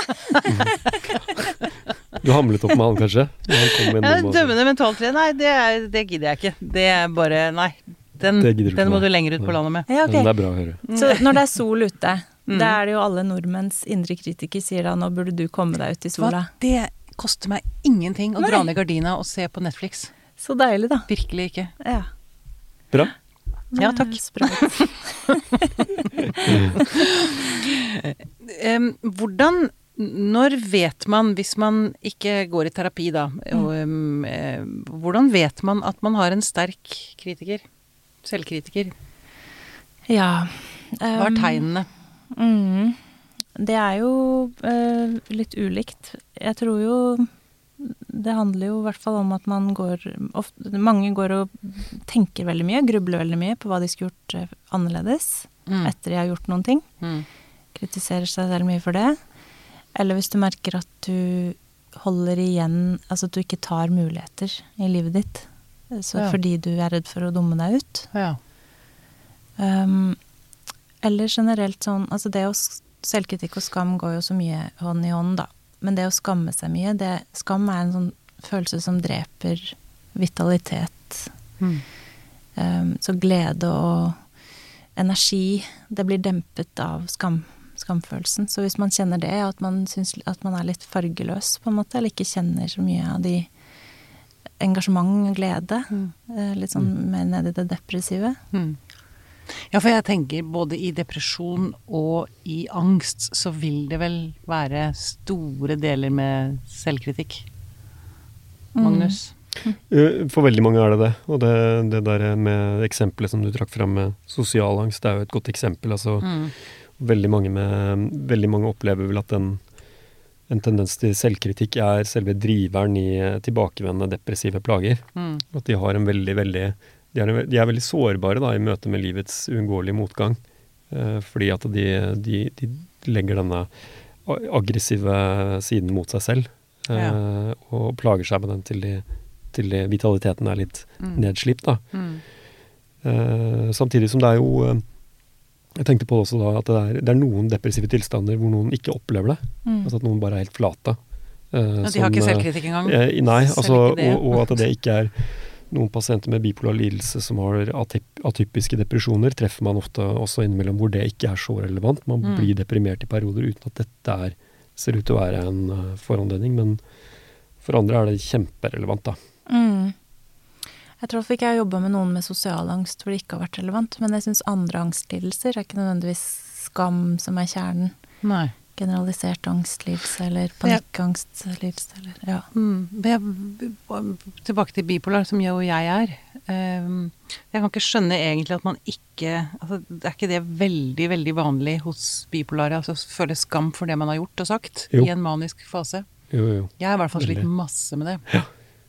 Du hamlet opp med han, kanskje? Dømmende mentaltrener, nei, det gidder jeg ikke. Det bare, nei. Den må du lenger ut på landet med. Ja, okay. Det bra å høre. Så når det sol ute, det det jo alle nordmenns indre kritiker sier da, nå burde du komme deg ut i sola. Det koster meg ingenting å dra ned gardina og se på Netflix. Så deilig da. Virkelig ikke. Ja. Bra. Ja, takk. Hvordan, når vet man, hvis man ikke går i terapi da, hvordan vet man at man har en sterk kritiker? Selvkritiker? Ja. Hva tegnene? Det jo litt ulikt. Jeg tror jo det handler jo i hvert fall om at mange går og tenker veldig mye, grubler veldig mye på hva de skulle gjort annerledes etter de har gjort noen ting. Kritiserer seg selv mye for det. Eller hvis du merker at du holder igjen, altså at du ikke tar muligheter i livet ditt, fordi du redd for å dumme deg ut. Ja. Eller generelt sånn, altså det selvkritikk og skam går jo så mye hånd i hånd da. Men det å skamme seg mye, skam en sånn følelse som dreper vitalitet. Så glede og energi, det blir dempet av skamfølelsen. Så hvis man kjenner det, at man synes at man litt fargeløs på en måte, eller ikke kjenner så mye av de engasjement, glede. Litt sånn mer ned i det depressive. Ja, for jeg tenker både i depresjon og i angst så vil det vel være store deler med selvkritikk. Magnus? For veldig mange er det. Og det der med eksempelet som du trakk frem med sosial angst, det er jo et godt eksempel. Altså, veldig mange opplever vel at en tendens til selvkritikk er selve driveren i tilbakevendende depressive plager. At de har de er veldig sårbare da, i møte med livets uunngåelige motgang. Fordi at de legger denne aggressive siden mot seg selv. Og plager seg med den til vitaliteten er litt nedslipt da. Samtidig som det er jo jeg tenkte på det også da at det er noen depressive tilstander hvor noen ikke opplever det. Altså at noen bare er helt flate. De har ikke selvkritikk engang? Nei, altså, og at det ikke er noen pasienter med bipolar lidelse som har atypiske depresjoner, treffer man ofte også innimellom hvor det ikke er så relevant. Man blir deprimert i perioder uten at dette ser ut til å være en foranledning, men for andre er det kjemperelevant da. Jeg tror ikke jeg har jobbet med noen med sosial angst hvor det ikke har vært relevant, men jeg synes andre angstlidelser er ikke nødvendigvis skam som er kjernen. Nei. Generalisert angstlidelse eller panikkangstlidelse. Tilbake til bipolar, som jo jeg er. Jeg kan ikke skjønne egentlig at man ikke altså, det er ikke det veldig, veldig vanlig hos bipolare, altså føle skam for det man har gjort og sagt i en manisk fase. Jo. Jeg har i hvert fall slitt masse med det. Ja.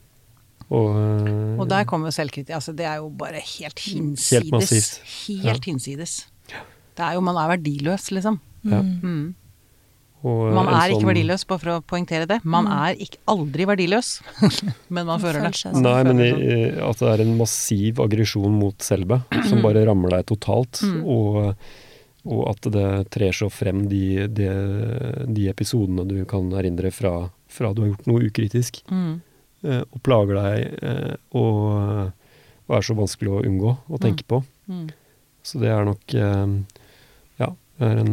Og der kommer selvkritikk. Altså, det er jo bare helt hinsides. Helt hinsides. Det er jo, man er verdiløs, liksom. Ja. Man er ikke verdiløs, bare for å poengtere det. Man er aldri verdiløs, men man føler det. Nei, men at det er en massiv aggresjon mot selve, som bare rammer deg totalt, og at det trer så frem de episodene du kan erindre fra du har gjort noe ukritisk, og plager deg, og er så vanskelig å unngå å tenke på. Så det er nok, det er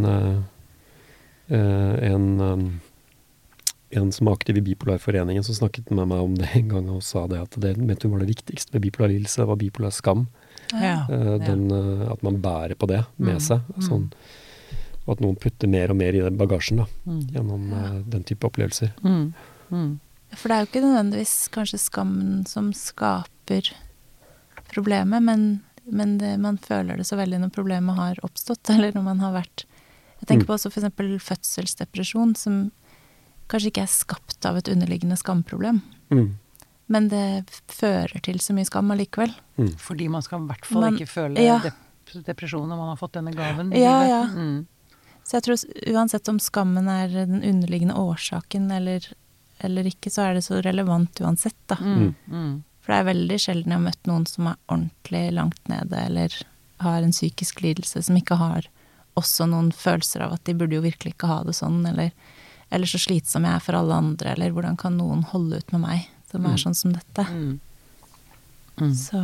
en som er aktiv i Bipolarforeningen som snakket med meg om det en gang og sa det at det mente hun var det viktigste ved bipolar lidelse, var bipolar skam. At man bærer på det med seg. Sånn, og at noen putter mer og mer i den bagasjen da, gjennom den type opplevelser. For det er jo ikke nødvendigvis kanskje skammen som skaper problemet, men man føler det så veldig når problemet har oppstått, eller når man har vært. Jeg tenker på også for eksempel fødselsdepresjon, som kanskje ikke er skapt av et underliggende skamproblem. Men det fører til så mye skam allikevel. Fordi man skal i hvert fall ikke føle depresjon når man har fått denne gaven. Så jeg tror uansett om skammen er den underliggende årsaken eller ikke, så er det så relevant uansett da. For det er veldig sjelden jeg har møtt noen som er ordentlig langt nede, eller har en psykisk lidelse som ikke har også noen følelser av at de burde jo virkelig ikke ha det sånn, eller så slitsom jeg er for alle andre, eller hvordan kan noen holde ut med meg, som er sånn som dette. Så,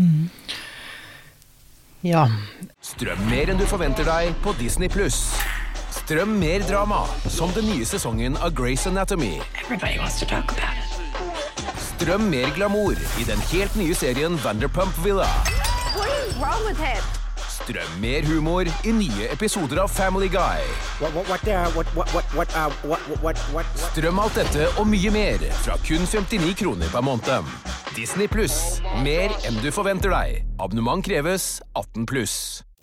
Ja. Strøm mer enn du forventer deg på Disney+. Strøm mer drama, som den nye sesongen av Grey's Anatomy. Everybody wants to talk about it. Strøm mer glamour i den helt nye serien Vanderpump Villa. What is wrong with him? Strøm mer humor i nye episoder av Family Guy. Strøm alt dette og mye mer fra kun 59 kroner per måned. Disney+. Mer enn du forventer deg. Abonnement kreves 18+.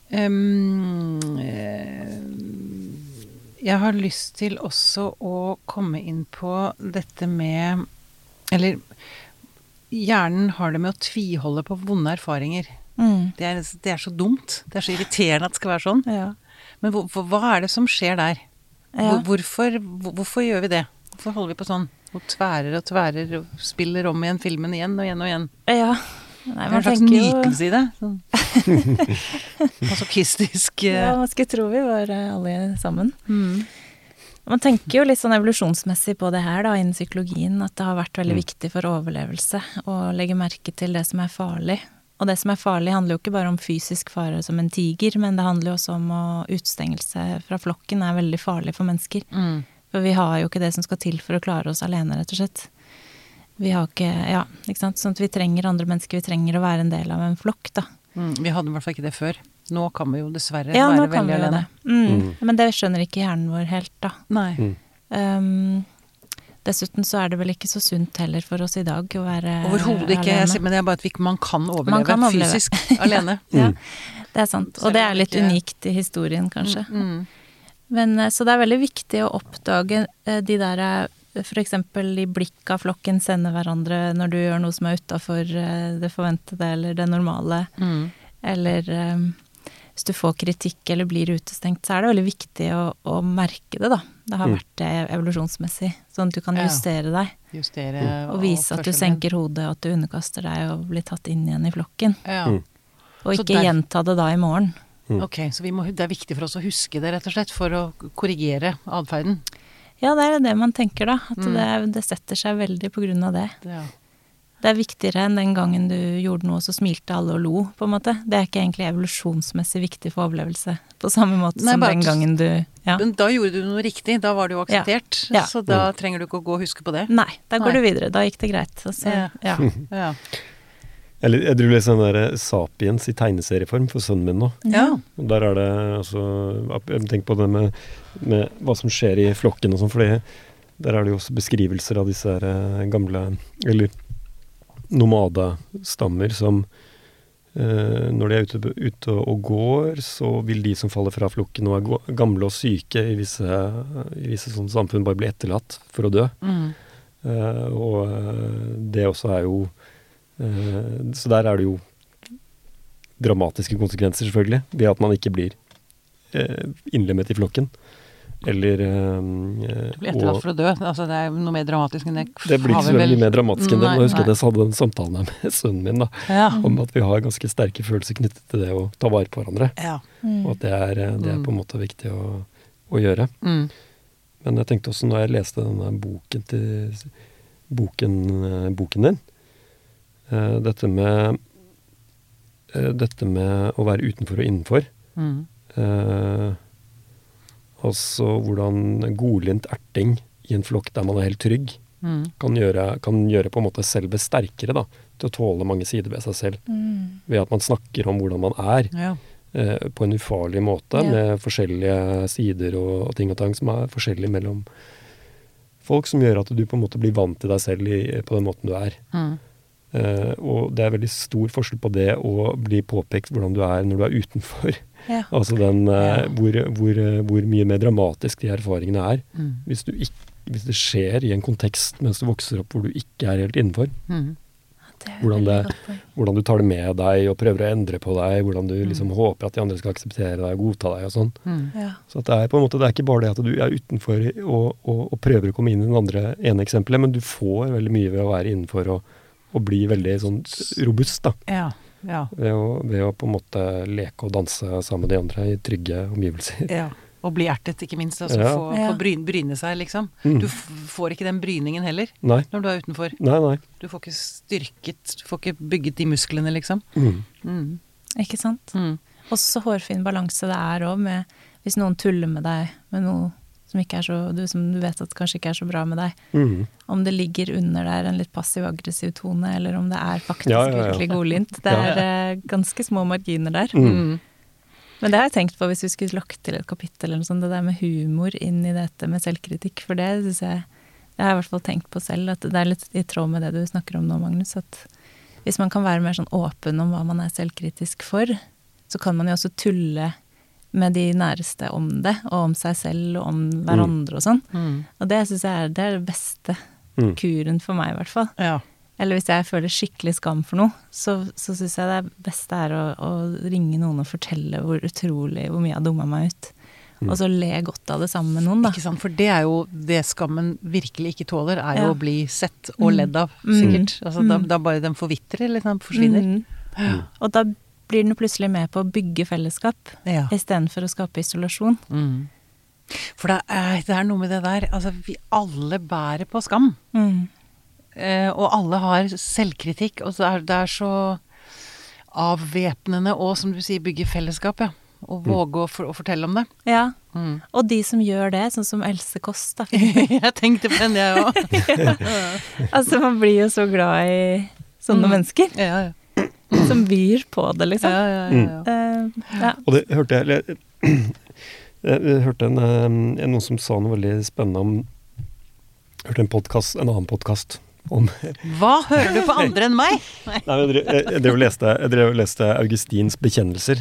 Jeg har lyst til også å komme inn på dette med, eller hjernen har det med å tviholde på vonde erfaringer. Det er så dumt. Det er så irriterende at det skal være sånn. Men hva er det som skjer der? Hvorfor gjør vi det? Hvorfor holder vi på sånn? Og tværer og spiller om igjen filmen igjen og igjen og igjen. Ja. Nei, det er en slags nytelse i det. Sånn. Masochistisk. Ja, man skulle tro vi var alle sammen. Man tenker jo litt sånn evolusjonsmessig på det her da, innen psykologien, at det har vært veldig viktig for overlevelse å legge merke til det som er farlig. Og det som er farlig handler jo ikke bare om fysisk fare som en tiger, men det handler jo også om utstengelse fra flokken er veldig farlig for mennesker. For vi har jo ikke det som skal til for å klare oss alene, rett og slett. vi har ikke sant? Sånn at vi trenger andre mennesker, vi trenger å være en del av en flokk, da. Vi hadde i hvert fall ikke det før. Nå kan vi jo dessverre Ja, nå være kan veldig vi jo alene. det. Men det skjønner ikke hjernen vår helt, da. Nei. Dessuten så er det vel ikke så sunt heller for oss i dag å være Overhodet ikke, alene. men det er bare at man kan overleve, Man kan overleve. fysisk alene. Ja, det er sant. Selv Og det om er litt ikke- unikt i historien, kanskje. Men så det er veldig viktig å oppdage de der, for eksempel i blikk av flokken sender hverandre når du gjør noe som er utenfor det forventede eller det normale. Eller hvis du får kritikk eller blir utestengt, så er det veldig viktig å merke det, da. Det har vært det evolusjonsmessig, sånn at du kan Ja. justere deg. Justere Og vise at du oppførselen. senker hodet, at du underkaster deg og blir tatt inn igjen i flokken. Ja. Og Så ikke gjenta det da i morgen. Ok, så det er viktig for oss å huske det, rett og slett, for å korrigere adferden. Ja, det er det man tenker, da. At det setter seg veldig på grunn av det. Ja. Det er viktigere enn den gangen du gjorde noe, så smilte alle og lo, på en måte. Det er ikke egentlig evolusjonsmessig viktig for overlevelse, på samme måte Nei, som bare den at- gangen du Ja. Men da gjorde du noe riktig, da var det jo akseptert, Ja. så da trenger du ikke å gå og huske på det. Nei, da Nei. går du videre. Da gikk det greit. Altså, Ja. ja. Ja. Eller jeg driver litt sånn der Sapiens i tegneserieform for sønnen min nå. Ja. Og der er det altså Jeg tenker på det med hva som skjer i flokken og sånn, for der er det jo også beskrivelser av disse her gamle eller nomadestammer som når de er ute og går, så vil de som faller fra flokken og er gamle og syke i visse sånne samfunn bare bli etterlatt for å dø. Og det også er jo så der er det jo dramatiske konsekvenser, selvfølgelig, ved at man ikke blir innlemmet i flokken. Eller Du blir etterlatt for å dø, altså det er noe mer dramatisk enn det. Det blir ikke så veldig mer dramatisk enn det. Nei, Nå husker jeg nei. at jeg hadde den samtalen her med sønnen min, da, Ja. om at vi har ganske sterke følelser knyttet til det å ta vare på hverandre. Ja. Og at det er på en måte viktig å gjøre. Mm. Men jeg tenkte også, når jeg leste denne boken din, dette med å være utenfor og innenfor, altså hvordan godlynt erting i en flokk der man er helt trygg, kan gjøre på en måte selve sterkere, da, til å tåle mange sider ved seg selv. Ved at man snakker om hvordan man er, Ja. på en ufarlig måte, med forskjellige sider og ting og tang som er forskjellige mellom folk, som gjør at du på en måte blir vant til deg selv på den måten du er. Og det er veldig stor forskjell på det å bli påpekt hvordan du er når du er utenfor. Ja. Altså hvor mye mer dramatisk de erfaringene er. Hvis det skjer i en kontekst mens du vokser opp hvor du ikke er helt innenfor. Det er Hvordan, veldig godt poeng. hvordan du tar det med deg og prøver å endre på deg. Hvordan du liksom håper at de andre skal akseptere deg og godta deg og sånn. Ja. Så at det er på en måte, det er ikke bare det at du er utenfor og prøver å komme inn i den ene eksempelet, men du får veldig mye ved å være innenfor og bli veldig sånn robust, da. Ja. Ja. Ved å på en måte leke og danse sammen med de andre i trygge omgivelser. Ja. Og bli ertet, ikke minst. Altså Ja. få bryne seg, liksom. Du får ikke den bryningen heller Nei. når du er utenfor. Nei. Du får ikke styrket, du får ikke bygget de musklene, liksom. Ikke sant? Og så hårfin balanse det er òg, med hvis noen tuller med deg med noe som ikke er så som du vet at kanskje ikke er så bra med deg. Om det ligger under der en litt passiv-aggressiv tone, eller om det er faktisk Ja. virkelig godlynt. Det er ganske små marginer der. Men det har jeg tenkt på hvis vi skulle lagt til et kapittel eller noe sånt, det der med humor inn i dette med selvkritikk, for det synes jeg har i hvert fall tenkt på selv, at det er litt i tråd med det du snakker om nå, Magnus, at hvis man kan være mer sånn åpen om hva man er selvkritisk for, så kan man jo også tulle med de næreste om det, og om seg selv og om hverandre og sånn. Og det synes jeg det er det beste kuren for meg i hvert fall. Ja. Eller hvis jeg føler skikkelig skam for noe, så synes jeg det beste er å ringe noen og fortelle hvor mye jeg har dummet meg ut. Og så le godt av det sammen med noen, da. Ikke sant, for det er jo det skammen virkelig ikke tåler, er jo å bli sett og ledd av, sikkert. Altså da bare den forvitrer, eller den forsvinner. Og da blir den plutselig med på å bygge fellesskap, Ja. i stedet for å skape isolasjon. For det er noe med det der, altså vi alle bærer på skam. Og alle har selvkritikk, og det er så avvæpnende, og som du sier, bygge fellesskap, ja. og våge å fortelle om det. Ja, og de som gjør det, sånn som Else Kåss da. Jeg tenkte på henne, jeg også. Altså, man blir jo så glad i sånne mennesker, Ja. som byr på det, liksom. Ja. Og det hørte jeg hørte noen som sa noe veldig spennende om, hørte en annen podcast om Hva hører du på andre enn meg? Nei, jeg drev og leste Augustins bekjennelser,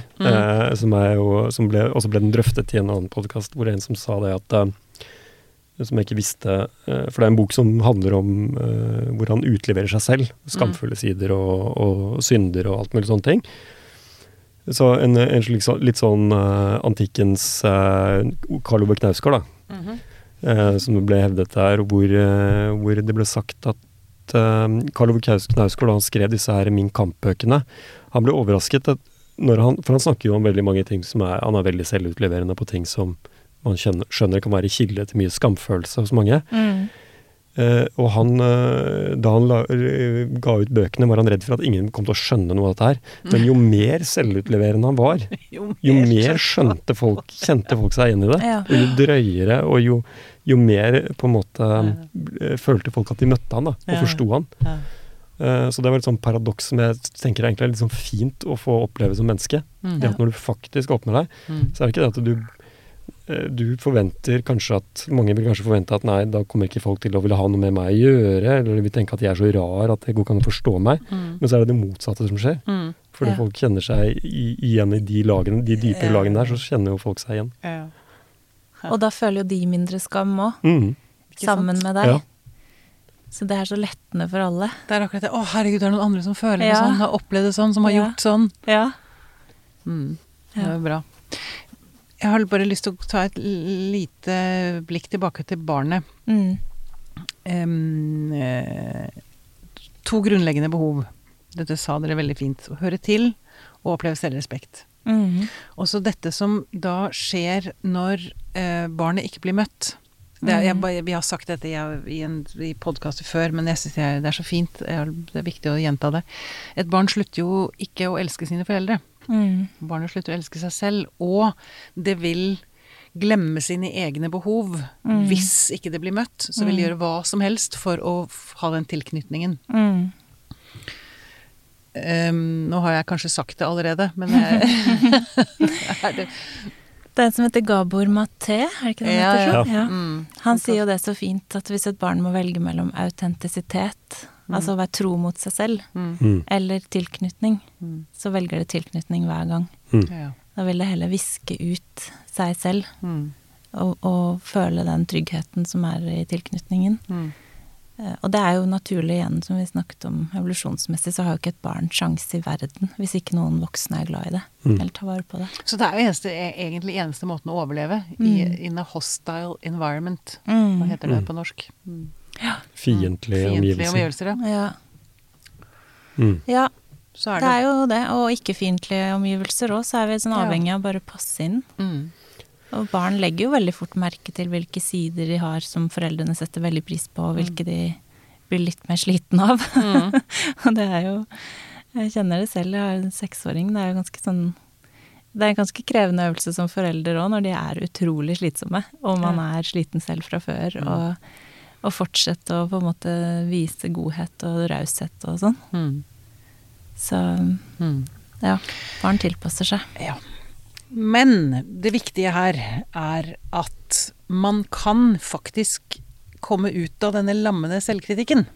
som ble den drøftet i en annen podcast, hvor en som sa det at, som jeg ikke visste, for det er en bok som handler om hvor han utleverer seg selv, skamfulle sider og synder og alt mulig sånne ting. Så en litt sånn antikkens Karl Ove Knausgård da, som ble hevdet der, hvor det ble sagt at Karl Ove Knausgård, da han skrev disse her Min Kamp-bøkene, han ble overrasket at for han snakker jo om veldig mange ting han er veldig selvutleverende på ting som man skjønner kan være kilde til mye skamfølelse hos mange. Og da han ga ut bøkene, var han redd for at ingen kom til å skjønne noe av dette her. Men jo mer selvutleverende han var, jo mer kjente folk seg igjen i det. Ja. Og jo drøyere, og jo mer på en måte følte folk at de møtte han da, og forstod han. Så det var et sånn paradoks som jeg tenker egentlig er litt sånn fint å få oppleve som menneske. Det at når du faktisk åpner deg, så er det ikke det at du forventer kanskje mange vil kanskje forvente at nei, da kommer ikke folk til å ville ha noe med meg å gjøre, eller vil tenke at jeg er så rar at det går ikke an å forstå meg. Men så er det motsatte som skjer. Fordi folk kjenner seg igjen i de dypere lagene der, så kjenner jo folk seg igjen. Og da føler jo de mindre skam også, sammen med deg. Ja. Så det er så lettende for alle. Det er akkurat det. Å, herregud, det er noen andre som føler det sånn, har opplevd det sånn, som har gjort sånn. Ja. Det er bra. Jeg har bare lyst til å ta et lite blikk tilbake til barnet. 2 grunnleggende behov. Dette sa dere veldig fint. Å høre til og oppleve selvrespekt. Og så dette som da skjer når barnet ikke blir møtt. Vi har sagt dette i podcaster før, men jeg synes det er så fint. Det er viktig å gjenta det. Et barn slutter jo ikke å elske sine foreldre. Barnet slutter å elske seg selv, og det vil glemme sine egne behov. Hvis ikke det blir møtt, så vil det gjøre hva som helst for å ha den tilknytningen. Nå har jeg kanskje sagt det allerede, men Det er en som heter Gabor Maté, er det ikke det han heter sånn? Ja. Han sier jo det så fint at hvis et barn må velge mellom autentisitet, altså å være tro mot seg selv, eller tilknytning, så velger det tilknytning hver gang. Da vil det heller viske ut seg selv, og føle den tryggheten som er i tilknytningen. Og det er jo naturlig igjen, som vi snakket om evolusjonsmessig, så har jo ikke et barn sjanse i verden, hvis ikke noen voksne er glad i det, eller tar vare på det. Så det er jo egentlig eneste måten å overleve in a hostile environment. Hva heter det på norsk? Fiendtlige omgivelser. Ja. Ja, Så det er jo det, og ikke fiendtlige omgivelser også, så er vi sånn avhengig av bare å passe inn. Og barn legger jo veldig fort merke til hvilke sider de har som foreldrene setter veldig pris på, og hvilke de blir litt mer sliten av. Og det er jo, jeg kjenner det selv, jeg har en 6-åring, det er jo ganske sånn, det er en ganske krevende øvelse som forelder også, når de er utrolig slitsomme, og man er sliten selv fra før, og fortsette å på en måte vise godhet og raushet og sånn. Så, ja, barn tilpasser seg. Ja. Men det viktige her er at man kan faktisk komme ut av denne lammende selvkritikken.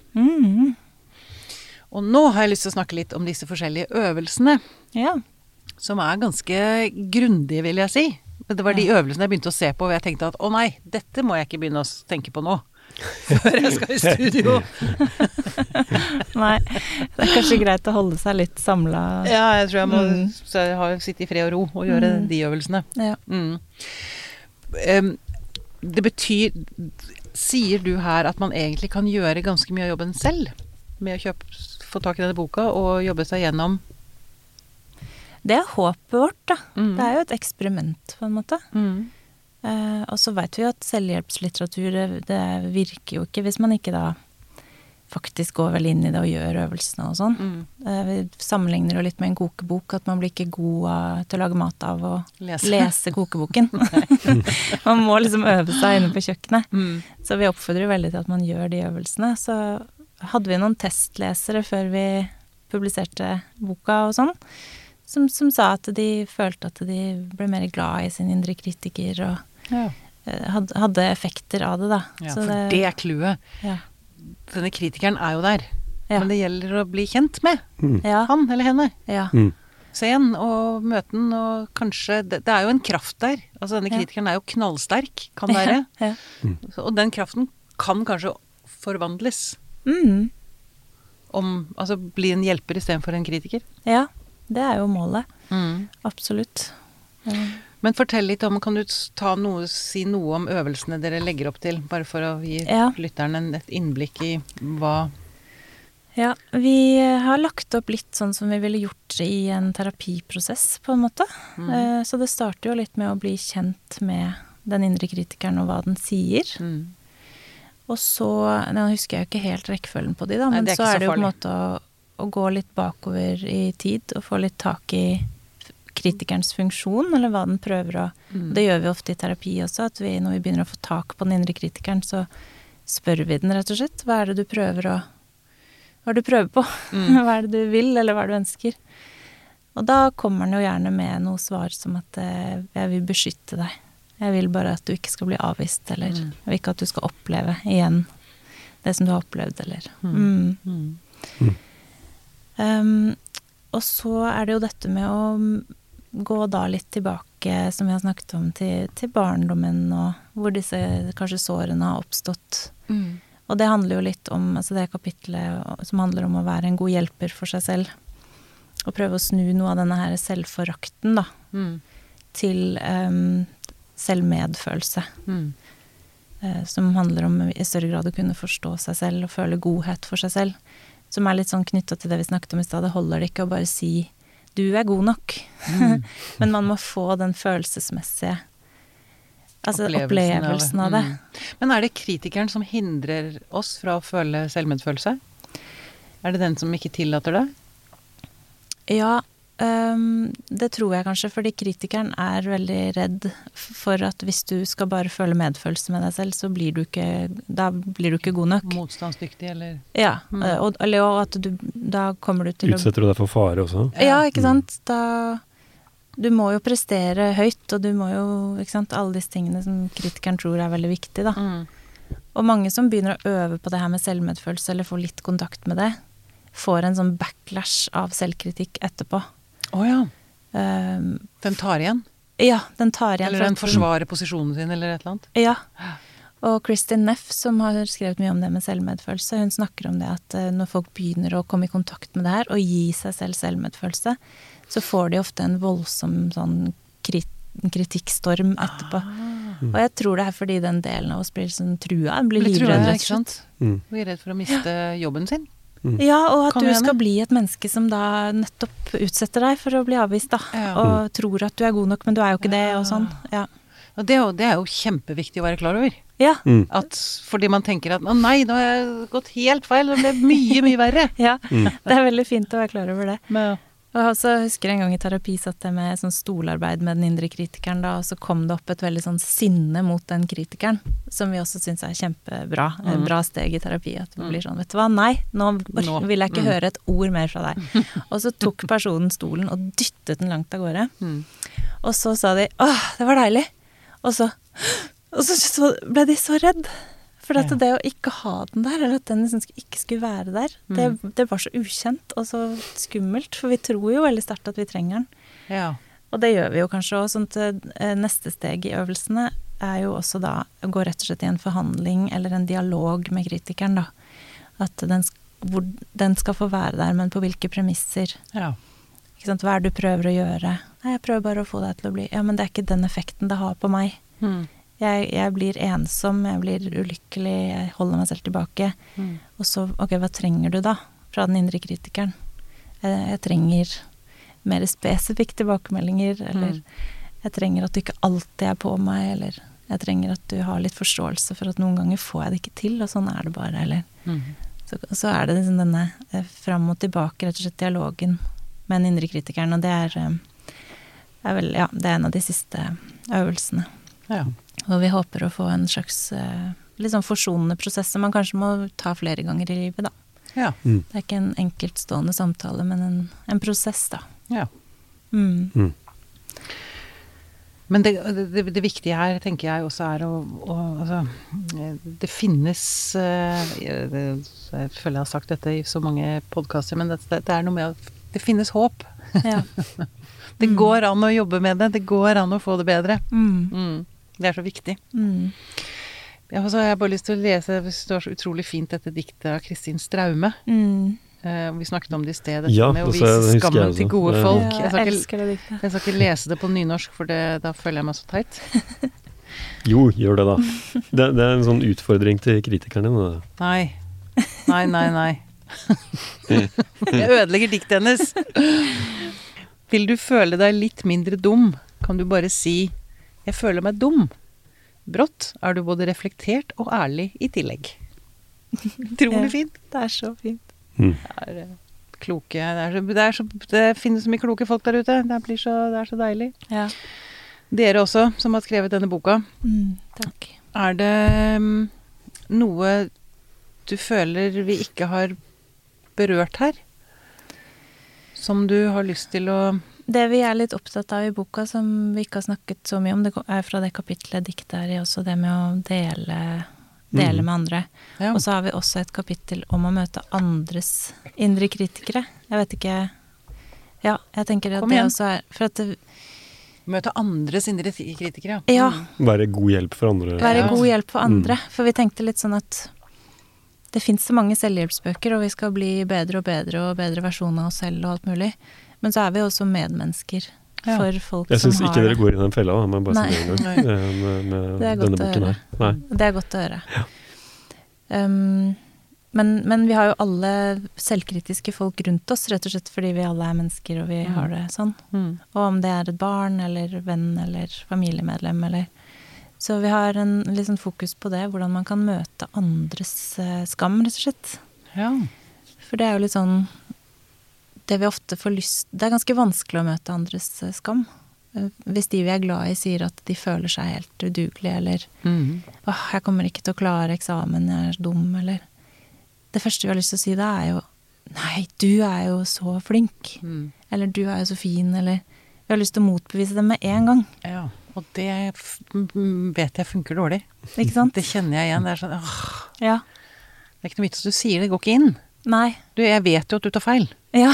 Og nå har jeg lyst til å snakke litt om disse forskjellige øvelsene, som er ganske grundige, vil jeg si. Det var de øvelsene jeg begynte å se på, og jeg tenkte at, å nei, dette må jeg ikke begynne å tenke på nå, før jeg skal i studio. Nei, det er kanskje greit å holde seg litt samlet. Ja, jeg tror jeg må så jeg har sitte i fred og ro og gjøre de øvelsene. Ja. Det betyr, sier du her at man egentlig kan gjøre ganske mye av jobben selv, med å få tak i denne boka og jobbe seg gjennom? Det er håpet vårt, da. Det er jo et eksperiment, på en måte. Og så vet vi jo at selvhjelpslitteratur, det virker jo ikke hvis man ikke da faktisk går vel inn i det og gjør øvelsene og sånn. Vi sammenligner jo litt med en kokebok, at man blir ikke god til å lage mat av å lese kokeboken. Man må liksom øve seg inne på kjøkkenet. Så vi oppfordrer jo veldig til at man gjør de øvelsene. Så hadde vi noen testlesere før vi publiserte boka og sånn, som sa at de følte at de ble mer glad i sin indre kritiker og hadde effekter av det da. Ja, så for det er clouet. Ja. Denne kritikeren er jo der, Ja. men det gjelder å bli kjent med Ja. han eller henne. Ja. Se den og møte den, og kanskje, det er jo en kraft der. Altså denne kritikeren er jo knallsterk, kan være. Ja. Og den kraften kan kanskje forvandles. Altså bli en hjelper i stedet for en kritiker. Ja, det er jo målet. Absolutt. Men fortell litt om, kan du si noe om øvelsene dere legger opp til, bare for å gi lytteren et innblikk i hva... Ja, vi har lagt opp litt sånn som vi ville gjort i en terapiprosess, på en måte. Så det starter jo litt med å bli kjent med den indre kritikeren og hva den sier. Og så, nå husker jeg jo ikke helt rekkefølgen på de da, men så er det jo på en måte å gå litt bakover i tid og få litt tak i kritikerens funksjon, eller hva den prøver å... Det gjør vi ofte i terapi også, at når vi begynner å få tak på den indre kritikeren, så spør vi den rett og slett. Hva er det du prøver på? Hva er det du vil, eller hva er det du ønsker? Og da kommer den jo gjerne med noe svar som at jeg vil beskytte deg. Jeg vil bare at du ikke skal bli avvist, eller jeg vil ikke at du skal oppleve igjen det som du har opplevd, eller... og så er det jo dette med å gå da litt tilbake, som vi har snakket om, til barndommen, og hvor disse kanskje sårene har oppstått. Og det handler jo litt om, altså det kapitlet som handler om å være en god hjelper for seg selv, og prøve å snu noe av denne her selvforakten da, til selvmedfølelse. Som handler om i større grad å kunne forstå seg selv og føle godhet for seg selv, som er litt sånn knyttet til det vi snakket om i sted. Det holder det ikke å bare si du er god nok. Men man må få den følelsesmessige opplevelsen av det. Men er det kritikeren som hindrer oss fra å føle selvmedfølelse? Er det den som ikke tillater det? Ja, det tror jeg kanskje, fordi kritikeren er veldig redd for at hvis du skal bare føle medfølelse med deg selv, så blir du ikke god nok. Motstandsdyktig, eller? Ja, og at da kommer du til Utsetter du deg for fare også? Ja, ikke sant? Du må jo prestere høyt, og du må jo, ikke sant, alle disse tingene som kritikeren tror er veldig viktig da. Og mange som begynner å øve på det her med selvmedfølelse, eller får litt kontakt med det, får en sånn backlash av selvkritikk etterpå. Ja. Den tar igjen? Ja, den tar igjen. Eller den forsvarer posisjonen sin, eller et eller annet? Ja. Og Kristin Neff, som har skrevet mye om det med selvmedfølelse, hun snakker om det at når folk begynner å komme i kontakt med det her, og gi seg selv selvmedfølelse, så får de ofte en voldsom sånn kritikkstorm etterpå. Og jeg tror det er fordi den delen av oss blir sånn trua, blir livredd, ikke sant? Blir redd for å miste jobben sin. Ja, og at du skal bli et menneske som da nettopp utsetter deg for å bli avvist da, og tror at du er god nok, men du er jo ikke det, og sånn. Ja. Og det er jo kjempeviktig å være klar over. Ja. Fordi man tenker at, å nei, nå har jeg gått helt feil, det ble mye, mye verre. Ja, det er veldig fint å være klar over det. Og så husker jeg en gang i terapi satt jeg med sånn stolarbeid med den indre kritikeren da, og så kom det opp et veldig sånn sinne mot den kritikeren, som vi også synes er kjempebra, et bra steg i terapi, at vi blir sånn, vet du hva, nei, nå vil jeg ikke høre et ord mer fra deg. Og så tok personen stolen og dyttet den langt av gårde, og så sa de, det var deilig, og så ble de så redd. For at det å ikke ha den der, eller at den liksom ikke skulle være der, det var så ukjent og så skummelt, for vi tror jo veldig sterkt at vi trenger den. Ja. Og det gjør vi jo kanskje også, sånn at neste steg i øvelsene er jo også da å gå rett og slett i en forhandling eller en dialog med kritikeren da. At den skal få være der, men på hvilke premisser. Ja. Ikke sant? Hva er det du prøver å gjøre? Nei, jeg prøver bare å få deg til å bli, ja, men det er ikke den effekten det har på meg. Jeg blir ensom, jeg blir ulykkelig, jeg holder meg selv tilbake. Og så, ok, hva trenger du da fra den indre kritikeren? Jeg trenger mer spesifikke tilbakemeldinger, eller jeg trenger at du ikke alltid er på meg, eller jeg trenger at du har litt forståelse for at noen ganger får jeg det ikke til, og sånn er det bare, eller så det liksom denne fram og tilbake, rett og slett dialogen med den indre kritikeren, og det vel, ja, det en av de siste øvelsene. Ja. Og vi håper å få en slags litt sånn forsonende prosess som man kanskje må ta flere ganger i livet, da. Ja. Det ikke en enkeltstående samtale, men en prosess, da. Ja. Mm. Men det viktige her, tenker jeg også altså, det finnes, jeg føler jeg har sagt dette i så mange podcaster, men det noe med at det finnes håp. Ja. Det går an å jobbe med det går an å få det bedre. Mm. Det så viktig. Mm. Ja, så har jeg bare lyst til å lese, det står så utrolig fint dette diktet av Kristin Straume. Vi snakket om det i sted, dette med å vise skammen til gode folk. Ja, jeg elsker det diktet. Jeg skal ikke lese det på nynorsk, for da føler jeg meg så teit. Jo, gjør det da. Det en sånn utfordring til kritikerne. Nei. Jeg ødelegger diktet hennes. Vil du føle deg litt mindre dum, kan du bare si «Jeg føler meg dum». Brått du både reflektert og ærlig i tillegg. Utrolig fint. Det så fint. Det kloke, det finnes så mye kloke folk der ute. Det så deilig. Ja. Dere også, som har skrevet denne boka. Takk. Det noe du føler vi ikke har berørt her? Som du har lyst til å... Det vi litt opptatt av i boka, som vi ikke har snakket så mye om, det fra det kapitlet dikt i også det med å dele med andre. Ja. Og så har vi også et kapittel om å møte andres indre kritikere. Jeg vet ikke... Ja, jeg tenker at det også for at det, møte andres indre kritikere, ja. Være god hjelp for andre. Være god hjelp for andre. For vi tenkte litt sånn at det finnes så mange selvhjelpsbøker, og vi skal bli bedre og bedre versjoner av oss selv og alt mulig. Men så vi også medmennesker for folk som har... Jeg synes ikke dere går i den fella, men bare si det en gang med denne boken her. Nei. Det godt å høre. Ja. Men vi har jo alle selvkritiske folk rundt oss, rett og slett fordi vi alle mennesker, og vi har det sånn. Og om det et barn, eller venn, eller familiemedlem, eller... Så vi har en liksom fokus på det, hvordan man kan møte andres skam, rett og slett. Ja. For det jo litt sånn... Det vi ofte får lyst... Det ganske vanskelig å møte andres skam. Hvis de vi glad i sier at de føler seg helt udugelige, eller jeg kommer ikke til å klare eksamen, jeg dum, eller... Det første vi har lyst til å si da jo nei, du jo så flink. Eller du jo så fin, eller... Vi har lyst til å motbevise det med en gang. Ja, og det vet jeg funker dårlig. Ikke sant? Det kjenner jeg igjen. Det sånn, ja. Det ikke noe vits at du sier det, går ikke inn. Nei. Jeg vet jo at du tar feil. Ja,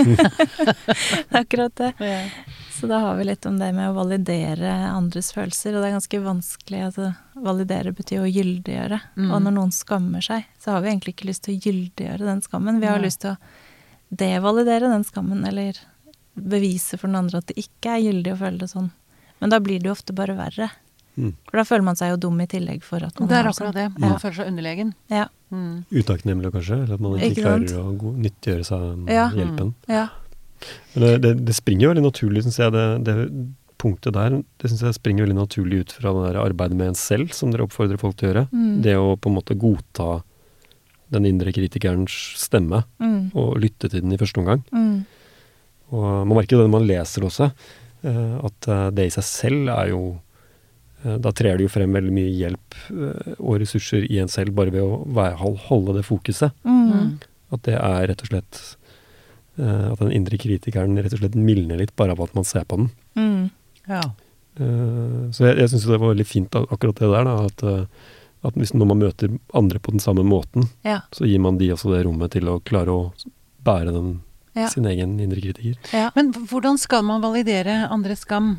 det akkurat det. Ja. Så da har vi litt om det med å validere andres følelser, og det ganske vanskelig. Altså, validere betyr å gyldiggjøre. Og når noen skammer seg, så har vi egentlig ikke lyst til å gyldiggjøre den skammen. Vi har lyst til å devalidere den skammen, eller bevise for den andre at det ikke gyldig å føle det sånn. Men da blir det jo ofte bare verre. For da føler man seg jo dum i tillegg for at man det akkurat det. Man føler seg underlegen. Ja. Utakknemlig kanskje, eller at man ikke klarer å nyttiggjøre seg hjelpen. Ja. Men det springer jo veldig naturlig, synes jeg, det punktet der, det synes jeg springer veldig naturlig ut fra det der arbeidet med en selv, som dere oppfordrer folk til å gjøre. Det å på en måte godta den indre kritikerens stemme, og lytte til den i første omgang. Og man merker jo det når man leser også, at det i seg selv jo da trer det jo frem veldig mye hjelp og ressurser i en selv bare ved å holde det fokuset. At det rett og slett at den indre kritikeren rett og slett mildner litt bare av at man ser på den. Ja. Så jeg synes det var veldig fint akkurat det der da, at hvis når man møter andre på den samme måten, så gir man de også det rommet til å klare å bære sin egen indre kritiker. Ja. Men hvordan skal man validere andres skam?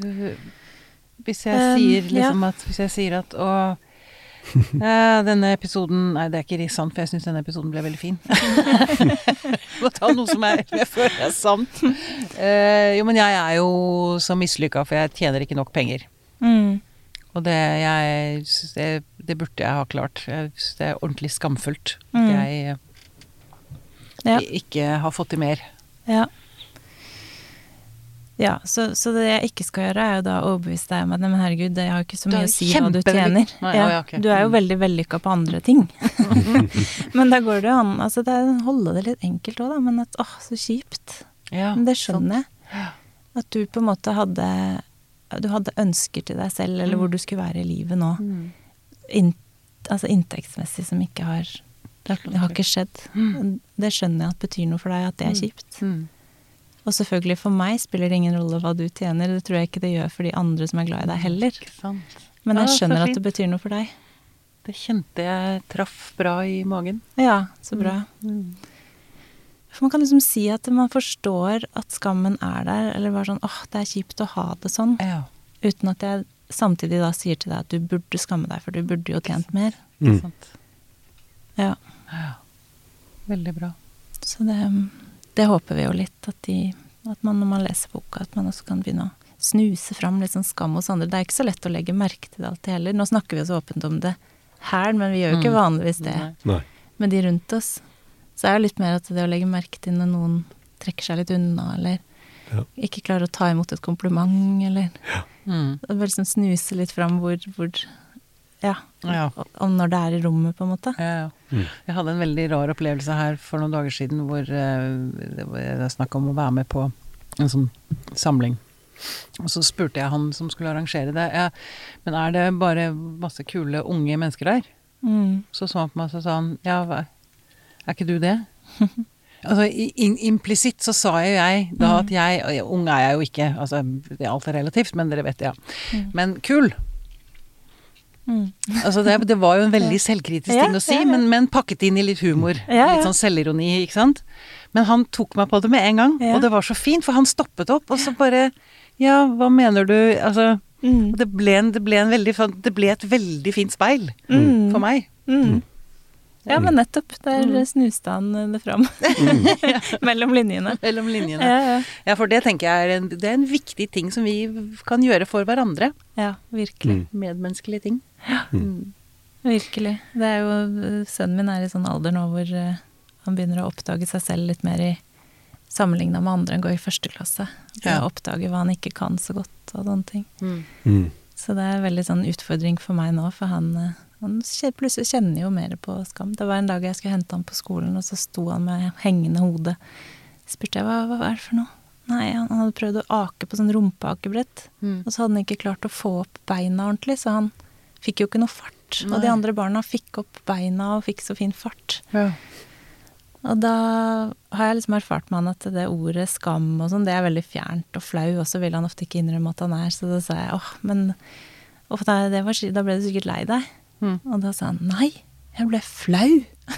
Hvis jeg sier liksom hvis jeg sier at denne episoden, nei det ikke sant, for jeg synes denne episoden ble veldig fin. Må ta noe som jeg føler sant. Jo, men jeg jo så mislykket, for jeg tjener ikke nok penger. Og det burde jeg ha klart. Jeg synes det ordentlig skamfullt. Jeg ikke har fått til mer. Ja. Ja, så det jeg ikke skal gjøre er jo da å overbevise deg om at, nei, men herregud, det har jo ikke så mye å si hva du tjener. Nei, Ja, ok. du er jo veldig vellykka på andre ting. Men da går det jo an, altså det er holde det litt enkelt også da, men at, så kjipt. Ja, Men det skjønner jeg. At du på en måte du hadde ønsker til deg selv, eller hvor du skulle være i livet nå. Altså inntektsmessig som ikke det har ikke skjedd. Det skjønner jeg at betyr noe for deg, at det er kjipt. Og selvfølgelig for meg spiller det ingen rolle hva du tjener, det tror jeg ikke det gjør for de andre som er glad i deg heller. Ikke sant. Men jeg Ja, så skjønner at fint. det betyr noe for deg. Det kjente jeg traff bra i magen. Ja, så bra. For man kan liksom si at man forstår at skammen er der, eller bare sånn, det er kjipt å ha det sånn, Ja. uten at jeg samtidig da sier til deg at du burde skamme deg, for du burde jo tjent mer. Ikke sant. Ja, Veldig bra. så det håper vi jo litt, at man når man leser boka, at man også kan begynne å snuse fram litt sånn skam hos andre. Det er ikke så lett å legge merke til det alltid heller. Nå snakker vi så åpent om det her, men vi gjør jo ikke vanligvis det Nei. med de rundt oss. Så er det litt mer at det å legge merke til når noen trekker seg litt unna, eller ikke klarer å ta imot et kompliment, eller bare liksom snuse litt fram hvor om når det er i rommet, på en måte. Ja. Jeg hadde en veldig rar opplevelse her for noen dager siden, hvor det var snakk om å være med på en sånn samling. Og så spurte jeg han som skulle arrangere det, men er det bare masse kule unge mennesker der? Så han på meg, så sa han, er ikke du det? Altså, implisitt så sa jo jeg da at ung er jeg jo ikke, altså det er alt relativt, men dere vet det, men kul! Altså det var jo en veldig selvkritisk ting å si, men pakket inn i litt humor, litt sånn selvironi, ikke sant? Men han tok meg på det med en gang, og det var så fint, for han stoppet opp, og så bare, hva mener du? Altså, det ble et veldig fint speil for meg. Ja, men nettopp, der snuste han det fram mellom linjene. Mellom linjene. Ja, for det tenker jeg det er en viktig ting som vi kan gjøre for hverandre. Ja, virkelig. Medmenneskelige ting. Virkelig. Det er jo, sønnen min er i sånn alder nå hvor han begynner å oppdage seg selv litt mer i sammenlignet med andre enn går i første klasse. Det å oppdage hva han ikke kan så godt og sånne ting. Så det er veldig sånn utfordring for meg nå, for han plutselig kjenner jo mer på skam. Det var en dag jeg skulle hente han på skolen, og så sto han med hengende hode. Spurte jeg, hva er det for noe? Nei, han hadde prøvd å ake på sånn rumpeakebrett, og så hadde han ikke klart å få opp beina ordentlig, så han fikk jo ikke noe fart. Og de andre barna fikk opp beina og fikk så fin fart. Og da har jeg liksom erfart med han at det ordet skam og sånn, det er veldig fjernt og flau, og så vil han ofte ikke innrømme at han er, så da sa jeg, da ble du sikkert lei deg. Og da sa han, nei, jeg ble flau.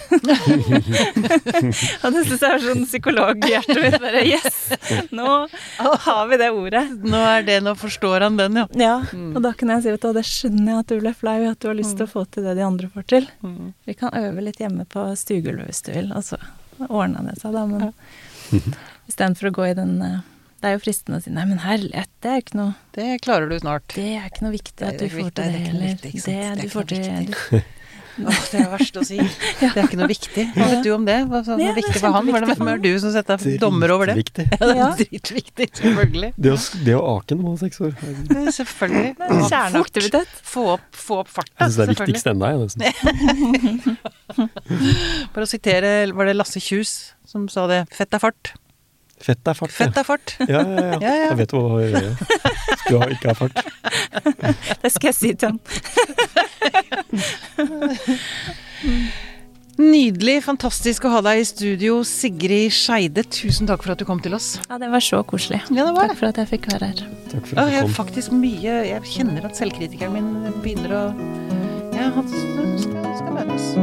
Og det synes jeg var sånn psykologhjertet mitt, bare, yes, nå har vi det ordet. Nå forstår han den, Ja, og da kunne jeg si, det skjønner jeg at du ble flau, at du har lyst til å få til det de andre får til. Vi kan øve litt hjemme på stuegulvet hvis du vil, og så ordner det seg da, men i stedet for å gå i den... Det er jo fristende å si, nei, men herlighet, det er ikke noe... Det klarer du snart. Det er ikke noe viktig at du får til det, eller... Det er det verste å si. Det er ikke noe viktig. Hva vet du om det? Hva er viktig for han? Hvem er du som setter dommer over det? Dritviktig. Ja, det er dritviktig, selvfølgelig. Det å ake når man er 6 år. Selvfølgelig. Kjerneaktivitet. Få opp farten, Jeg synes det er viktigst enda, nesten. For å sitere, var det Lasse Kjus som sa det, fett er fart. Fett er fart, Fett er fart. Ja. Jeg vet hva du gjør. Du har ikke har fart. Det skal jeg si til han. Nydelig, fantastisk å ha deg i studio, Sigrid Scheide. Tusen takk for at du kom til oss. Ja, det var så koselig. Ja, det var det. Takk for at jeg fikk være her. Takk for at Jeg du kom. faktisk jeg kjenner at selvkritikeren min begynner å... Ja, han skal være oss.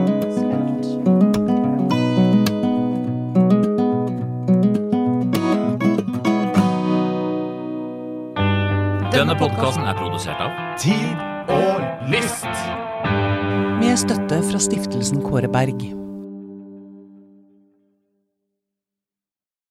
Denne podcasten er produsert av Tid og lyst. Med støtte fra stiftelsen Kåre Berg.